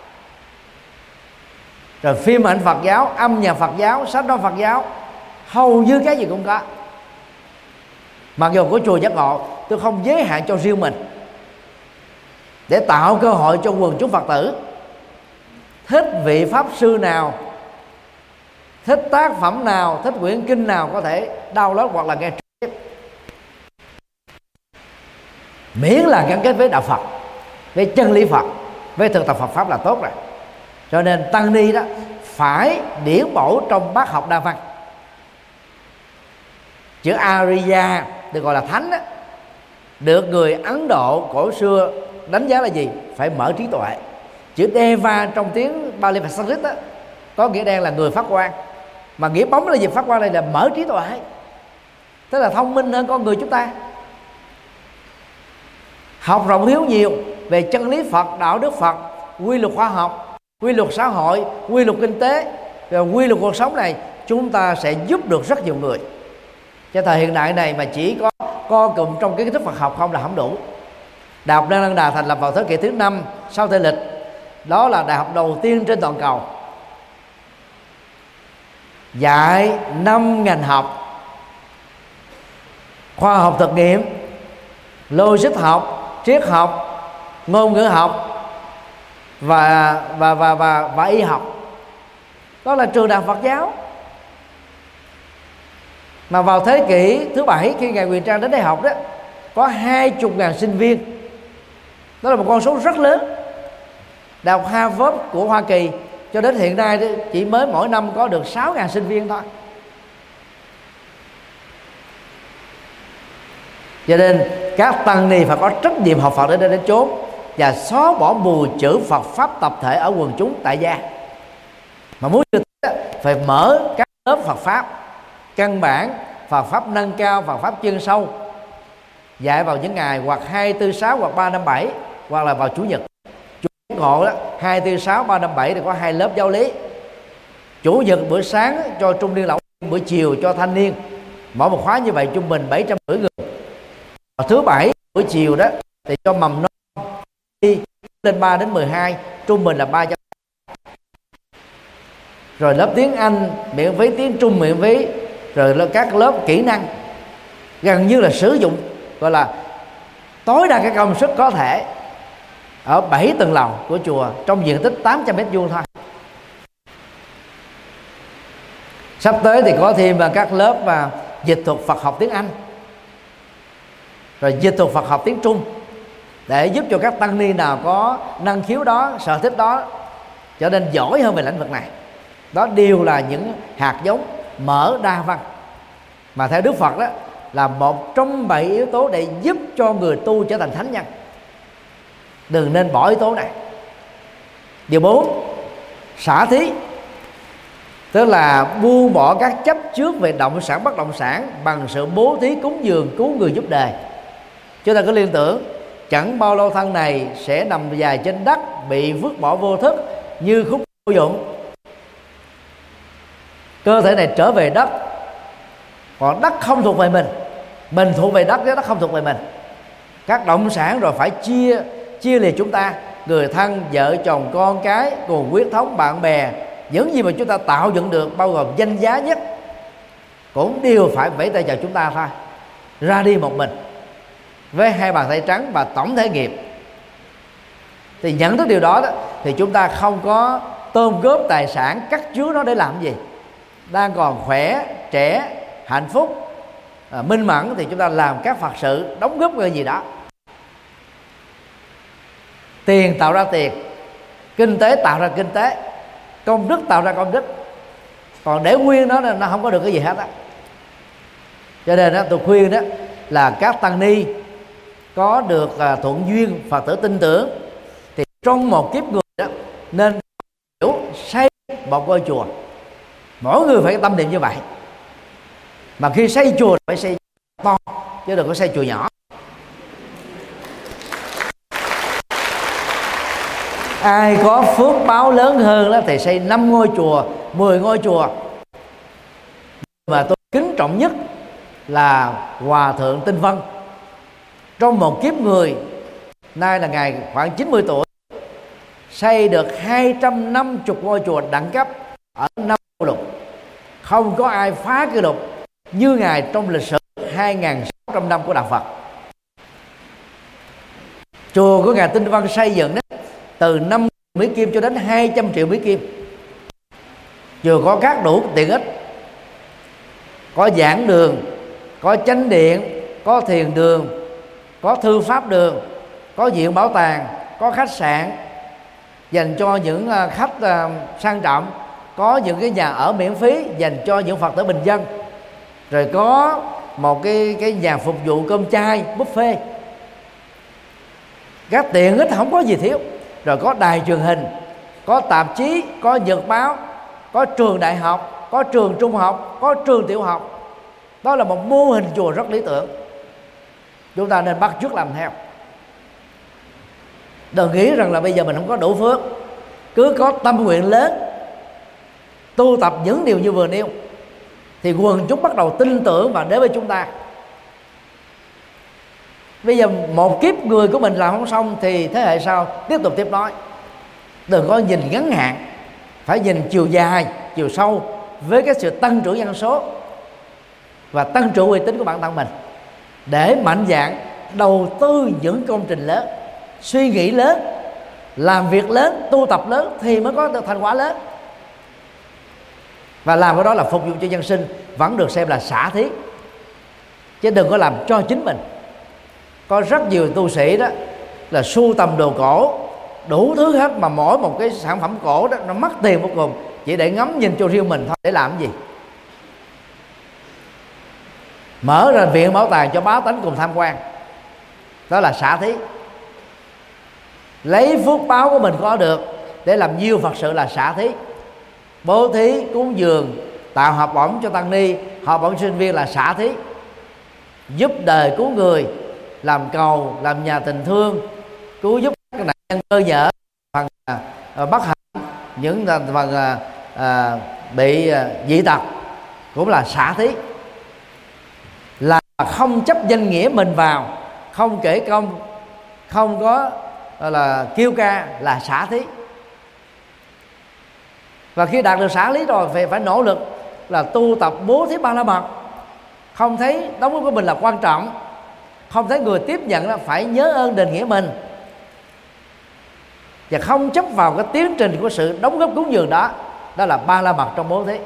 Rồi phim ảnh Phật giáo, âm nhạc Phật giáo, sách nói Phật giáo, hầu như cái gì cũng có. Mặc dù của chùa Giác Ngộ tôi không giới hạn cho riêng mình, để tạo cơ hội cho quần chúng Phật tử thích vị pháp sư nào, thích tác phẩm nào, thích quyển kinh nào có thể download hoặc là nghe trực tiếp, miễn là gắn kết với đạo Phật, với chân lý Phật, với thực tập Phật pháp là tốt rồi. Cho nên tăng ni đó phải điển bổ trong bát học Đa Văn. Chữ Arya được gọi là thánh đó, được người Ấn Độ cổ xưa đánh giá là gì? Phải mở trí tuệ. Chữ Deva trong tiếng Bali và Sanskrit đó, có nghĩa đen là người phát quang, mà nghĩa bóng là gì? Phát quang này là mở trí tuệ, tức là thông minh hơn con người chúng ta, học rộng hiếu nhiều về chân lý Phật, đạo đức Phật, quy luật khoa học, quy luật xã hội, quy luật kinh tế, rồi quy luật cuộc sống này, chúng ta sẽ giúp được rất nhiều người. Cho thời hiện đại này mà chỉ có co cụm trong cái kiến thức Phật học không là không đủ. Đại học Năng Đà thành lập vào thế kỷ thứ 5 sau Tây lịch, đó là đại học đầu tiên trên toàn cầu, dạy 5 ngành học: khoa học thực nghiệm, logic học, triết học, ngôn ngữ học và y học. Đó là trường đại học Phật giáo. Mà vào thế kỷ thứ 7, khi ngài Quyền Trang đến đây học đó, có 20.000 sinh viên. Đó là một con số rất lớn. Đại học Harvard của Hoa Kỳ cho đến hiện nay chỉ mới mỗi năm có được 6.000 sinh viên thôi. Cho nên các tăng ni phải có trách nhiệm học Phật đến chốn và xóa bỏ mù chữ Phật pháp tập thể ở quần chúng tại gia. Mà muốn như thế phải mở các lớp Phật pháp căn bản, Phật pháp nâng cao, Phật pháp chuyên sâu, dạy vào những ngày hoặc 2, 4, 6 hoặc 3, 5, 7, hoặc là vào Chủ nhật. Chủ nhật ngộ đó 2, 4, 6, 3, 5, 7 thì có 2 lớp giáo lý. Chủ nhật bữa sáng cho trung niên lão niên, buổi chiều cho thanh niên. Mỗi một khóa như vậy trung bình 750 người. Và thứ bảy buổi chiều đó thì cho mầm non lên 3 đến 12, trung bình là 300. Rồi lớp tiếng Anh miễn phí, tiếng Trung miễn phí, rồi các lớp kỹ năng, gần như là sử dụng gọi là tối đa cái công suất có thể ở 7 tầng lầu của chùa trong diện tích 800 mét vuông thôi. Sắp tới thì có thêm các lớp dịch thuật Phật học tiếng Anh, rồi dịch thuật Phật học tiếng Trung, để giúp cho các tăng ni nào có năng khiếu đó, sở thích đó trở nên giỏi hơn về lĩnh vực này. Đó đều là những hạt giống mở đa văn mà theo Đức Phật đó là một trong 7 yếu tố để giúp cho người tu trở thành thánh nhân. Đừng nên bỏ yếu tố này. Điều 4, xả thí, tức là buông bỏ các chấp trước về động sản bất động sản bằng sự bố thí cúng dường cứu người giúp đời. Chúng ta cứ liên tưởng chẳng bao lâu thân này sẽ nằm dài trên đất, bị vứt bỏ vô thức như khúc vô dụng. Cơ thể này trở về đất, còn đất không thuộc về mình thuộc về đất, chứ đất không thuộc về mình. Các động sản rồi phải chia liệt chúng ta, người thân, vợ chồng, con cái, cùng huyết thống, bạn bè, những gì mà chúng ta tạo dựng được, bao gồm danh giá nhất, cũng đều phải vẫy tay chào chúng ta thôi, ra đi một mình với hai bàn tay trắng và tổng thể nghiệp. Thì nhận thức điều đó, thì chúng ta không có tôm góp tài sản cắt chứa nó để làm gì. Đang còn khỏe, trẻ, hạnh phúc, minh mẫn thì chúng ta làm các Phật sự, đóng góp cái gì đó. Tiền tạo ra tiền, kinh tế tạo ra kinh tế, công đức tạo ra công đức. Còn để nguyên nó không có được cái gì hết á. Cho nên đó, tôi khuyên đó là các tăng ni có được thuận duyên Phật tử tin tưởng thì trong một kiếp người đó nên hiểu xây một ngôi chùa. Mỗi người phải tâm niệm như vậy. Mà khi xây chùa phải xây to, chứ đừng có xây chùa nhỏ. Ai có phước báo lớn hơn đó thì xây 5 ngôi chùa, 10 ngôi chùa. Mà tôi kính trọng nhất là Hòa Thượng Tinh Vân. Trong một kiếp người, nay là ngài khoảng 90 tuổi, xây được 250 ngôi chùa đẳng cấp ở 5 châu lục. Không có ai phá kỷ lục như ngài trong lịch sử 2.600 năm của đạo Phật. Chùa của ngài Tinh Vân xây dựng đó, từ 5 Mỹ Kim cho đến 200 triệu Mỹ Kim. Chùa có các đủ tiện ích, có giảng đường, có chánh điện, có thiền đường, có thư pháp đường, có viện bảo tàng, có khách sạn dành cho những khách sang trọng, có những cái nhà ở miễn phí dành cho những Phật tử bình dân, rồi có một cái nhà phục vụ cơm chay buffet. Các tiện ích không có gì thiếu. Rồi có đài truyền hình, có tạp chí, có nhật báo, có trường đại học, có trường trung học, có trường tiểu học. Đó là một mô hình chùa rất lý tưởng. Chúng ta nên bắt chước làm theo. Đừng nghĩ rằng là bây giờ mình không có đủ phước. Cứ có tâm nguyện lớn, tu tập những điều như vừa nêu, thì quần chúng bắt đầu tin tưởng và đến với chúng ta. Bây giờ một kiếp người của mình làm không xong thì thế hệ sau tiếp tục tiếp nối. Đừng có nhìn ngắn hạn, phải nhìn chiều dài, chiều sâu với cái sự tăng trưởng dân số và tăng trưởng uy tín của bản thân mình, để mạnh dạn đầu tư những công trình lớn, suy nghĩ lớn, làm việc lớn, tu tập lớn thì mới có được thành quả lớn. Và làm cái đó là phục vụ cho dân sinh vẫn được xem là xả thí, chứ đừng có làm cho chính mình. Có rất nhiều tu sĩ đó là sưu tầm đồ cổ đủ thứ hết, mà mỗi một cái sản phẩm cổ đó nó mất tiền vô cùng, chỉ để ngắm nhìn cho riêng mình thôi. Để làm cái gì? Mở ra viện bảo tàng cho bá tánh cùng tham quan, đó là xả thí. Lấy phước báo của mình có được để làm nhiều Phật sự là xả thí. Bố thí, cúng dường, tạo học bổng cho tăng ni, học bổng sinh viên là xả thí. Giúp đời cứu người, làm cầu, làm nhà tình thương, cứu giúp các nạn nhân cơ nhở, phần bất hạnh, những phần bị dị tật cũng là xả thí. Là không chấp danh nghĩa mình vào, không kể công, không có là kêu ca, là xả thí. Và khi đạt được xả lý rồi phải nỗ lực là tu tập bố thí ba la mật. Không thấy đóng góp của mình là quan trọng, không thấy người tiếp nhận đó phải nhớ ơn đền nghĩa mình, và không chấp vào cái tiến trình của sự đóng góp cúng dường đó. Đó là ba la mật trong bố thí.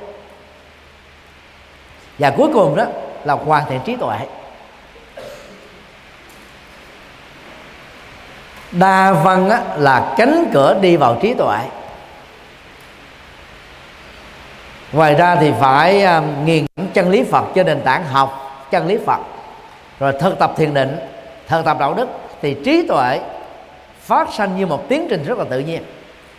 Và cuối cùng đó là hoàn thiện trí tuệ. Đa văn á, là cánh cửa đi vào trí tuệ. Ngoài ra thì phải nghiền ngẫm chân lý Phật trên nền tảng học chân lý Phật, rồi thực tập thiền định, thực tập đạo đức, thì trí tuệ phát sanh như một tiến trình rất là tự nhiên.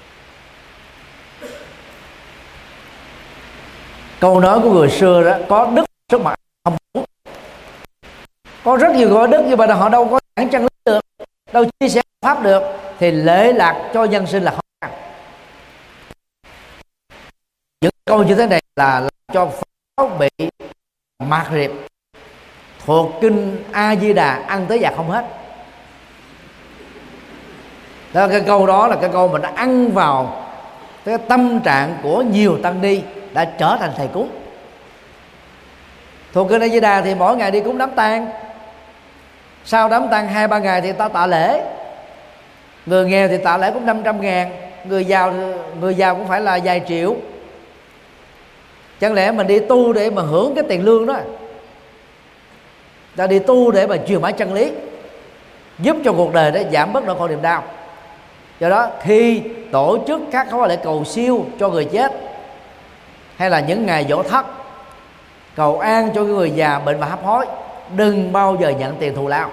Câu nói của người xưa đó, có đức sức mà không muốn. Có rất nhiều có đức nhưng mà họ đâu có giảng chân lý được, đâu chia sẻ pháp được, thì lệ lạc cho nhân sinh là khó khăn. Những câu như thế này là làm cho Phật bị mạt riệp, thuộc kinh A Di Đà ăn tới giặc không hết. Đó, cái câu đó là cái câu mà nó ăn vào cái tâm trạng của nhiều tăng ni đã trở thành thầy cúng. Thuộc kinh A Di Đà thì mỗi ngày đi cúng đám tang, sau đám tang 2-3 ngày thì ta tạ lễ. Người nghèo thì tạ lễ cũng 500.000, người giàu cũng phải là vài triệu. Chẳng lẽ mình đi tu để mà hưởng cái tiền lương đó? Ta đi tu để mà truyền bá chân lý, giúp cho cuộc đời để giảm bớt nỗi khổ niềm đau. Do đó khi tổ chức các khóa lễ cầu siêu cho người chết, hay là những ngày giỗ thất, cầu an cho người già bệnh và hấp hối, đừng bao giờ nhận tiền thù lao.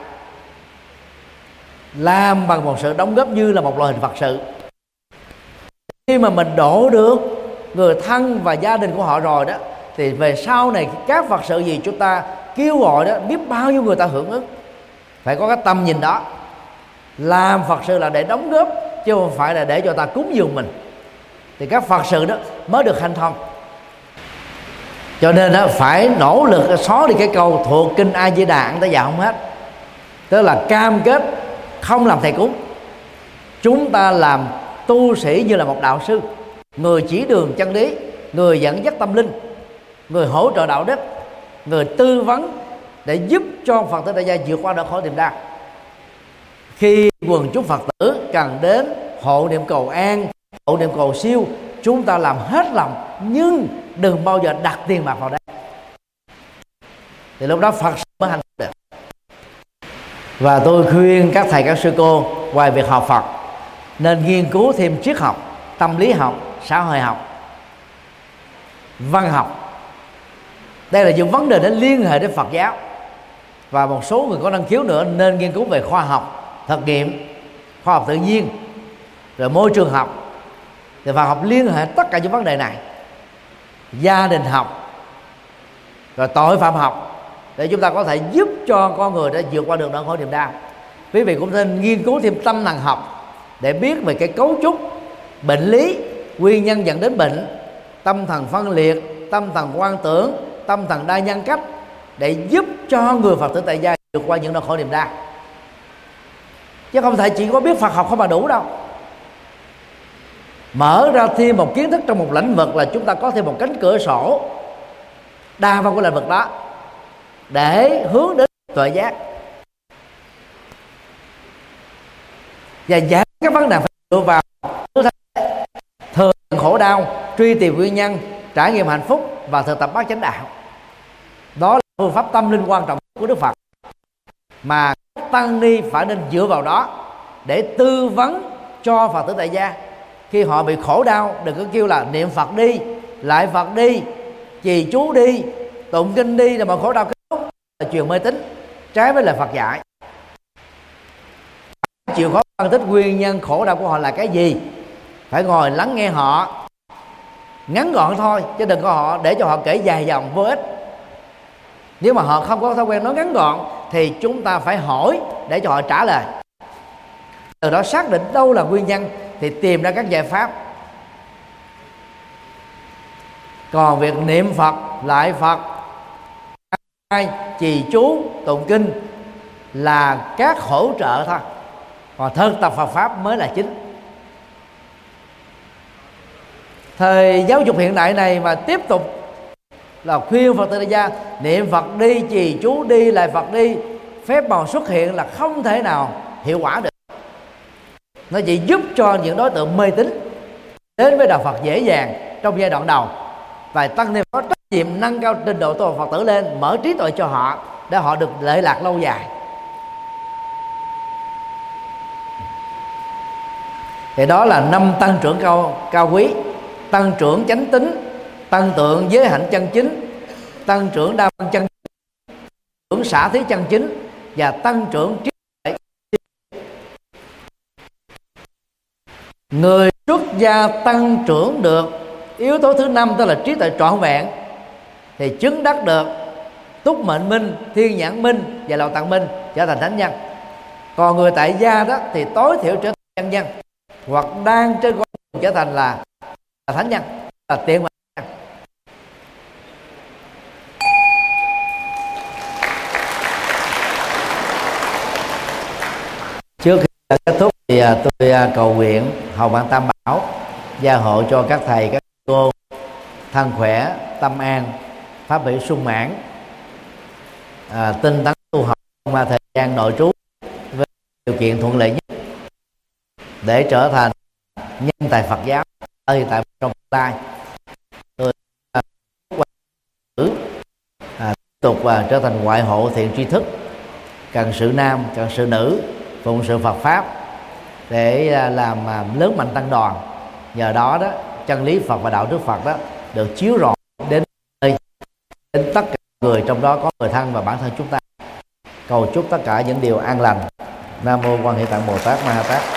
Làm bằng một sự đóng góp như là một loại hình Phật sự. Khi mà mình độ được người thân và gia đình của họ rồi đó, thì về sau này các Phật sự gì chúng ta kêu gọi đó, biết bao nhiêu người ta hưởng ứng. Phải có cái tầm nhìn đó. Làm Phật sự là để đóng góp, chứ không phải là để cho ta cúng dường mình, thì các Phật sự đó mới được hanh thông. Cho nên đó, phải nỗ lực xóa đi cái câu thuộc kinh A Di Đà ăn tới già không hết. Tức là cam kết không làm thầy cúng. Chúng ta làm tu sĩ như là một đạo sư, người chỉ đường chân lý, người dẫn dắt tâm linh, người hỗ trợ đạo đức, người tư vấn để giúp cho Phật tử đại gia vượt qua nỗi khổ niềm đau. Khi quần chúng Phật tử cần đến hộ niệm cầu an, hộ niệm cầu siêu, chúng ta làm hết lòng, nhưng đừng bao giờ đặt tiền bạc vào đây, thì lúc đó Phật mới hành được. Và tôi khuyên các thầy các sư cô ngoài việc học Phật nên nghiên cứu thêm triết học, tâm lý học, xã hội học, văn học. Đây là những vấn đề để liên hệ đến Phật giáo. Và một số người có năng khiếu nữa nên nghiên cứu về khoa học thực nghiệm, khoa học tự nhiên, rồi môi trường học. Thì Phật học liên hệ tất cả những vấn đề này. Gia đình học, rồi tội phạm học, để chúng ta có thể giúp cho con người đã vượt qua được nỗi khổ niềm đau. Quý vị cũng nên nghiên cứu thêm tâm thần học để biết về cái cấu trúc bệnh lý, nguyên nhân dẫn đến bệnh, tâm thần phân liệt, tâm thần quan tưởng, tâm thần đa nhân cách, để giúp cho người Phật tử tại gia vượt qua những nỗi khổ niềm đau. Chứ không thể chỉ có biết Phật học không mà đủ đâu. Mở ra thêm một kiến thức trong một lĩnh vực là chúng ta có thêm một cánh cửa sổ đa văn của lĩnh vực đó, để hướng đến tuệ giác. Và giải các vấn đề phải dựa vào thường khổ đau, truy tìm nguyên nhân, trải nghiệm hạnh phúc và thực tập bát chánh đạo. Đó là phương pháp tâm linh quan trọng của Đức Phật, mà các tăng ni phải nên dựa vào đó để tư vấn cho Phật tử tại gia. Khi họ bị khổ đau, đừng có kêu là niệm Phật đi, lại Phật đi, trì chú đi, tụng kinh đi là mọi khổ đau kết thúc. Là truyền mê tín trái với lời Phật dạy. Chịu khó phân tích nguyên nhân khổ đau của họ là cái gì, phải ngồi lắng nghe họ, ngắn gọn thôi, chứ đừng có họ để cho họ kể dài dòng vô ích. Nếu mà họ không có thói quen nói ngắn gọn thì chúng ta phải hỏi để cho họ trả lời. Từ đó xác định đâu là nguyên nhân thì tìm ra các giải pháp. Còn việc niệm Phật, lại Phật, trì chú, tụng kinh là các hỗ trợ thôi, còn thực tập Phật pháp mới là chính. Thời giáo dục hiện đại này mà tiếp tục là khuyên Phật tử đại gia niệm Phật đi, trì chú đi, lại Phật đi, phép màu xuất hiện là không thể nào hiệu quả được. Nó chỉ giúp cho những đối tượng mê tín đến với đạo Phật dễ dàng trong giai đoạn đầu, và tăng thêm có trách nhiệm nâng cao trình độ tu học Phật tử lên, mở trí tuệ cho họ để họ được lợi lạc lâu dài. Thì đó là 5 tăng trưởng cao quý: tăng trưởng chánh tín, tăng trưởng giới hạnh chân chính, tăng trưởng đa văn chân chính, tăng trưởng xả thí chân chính, và tăng trưởng trí tuệ. Người xuất gia tăng trưởng được yếu tố thứ 5, tức là trí tuệ trọn vẹn, thì chứng đắc được túc mệnh minh, thiên nhãn minh và lậu tạng minh, trở thành thánh nhân. Còn người tại gia đó thì tối thiểu trở thành chân nhân, hoặc đang trên con đường trở thành là thánh nhân, là tiền mà. Trước khi kết thúc thì tôi cầu nguyện Hồng Ân Tam Bảo gia hộ cho các thầy các cô thân khỏe, tâm an, pháp hỷ sung mãn, tinh tấn tu học trong thời gian nội trú với điều kiện thuận lợi nhất để trở thành nhân tài Phật giáo ở hiện tại trong tương lai. Tôi tiếp tục trở thành ngoại hộ thiện tri thức, cần sự nam cần sự nữ, phụng sự Phật pháp để làm lớn mạnh tăng đoàn. Nhờ đó đó chân lý Phật và đạo đức Phật đó được chiếu rọi đến tất cả người, trong đó có người thân và bản thân chúng ta. Cầu chúc tất cả những điều an lành. Nam mô Quan Hệ Tạng Bồ Tát Ma Ha Tát.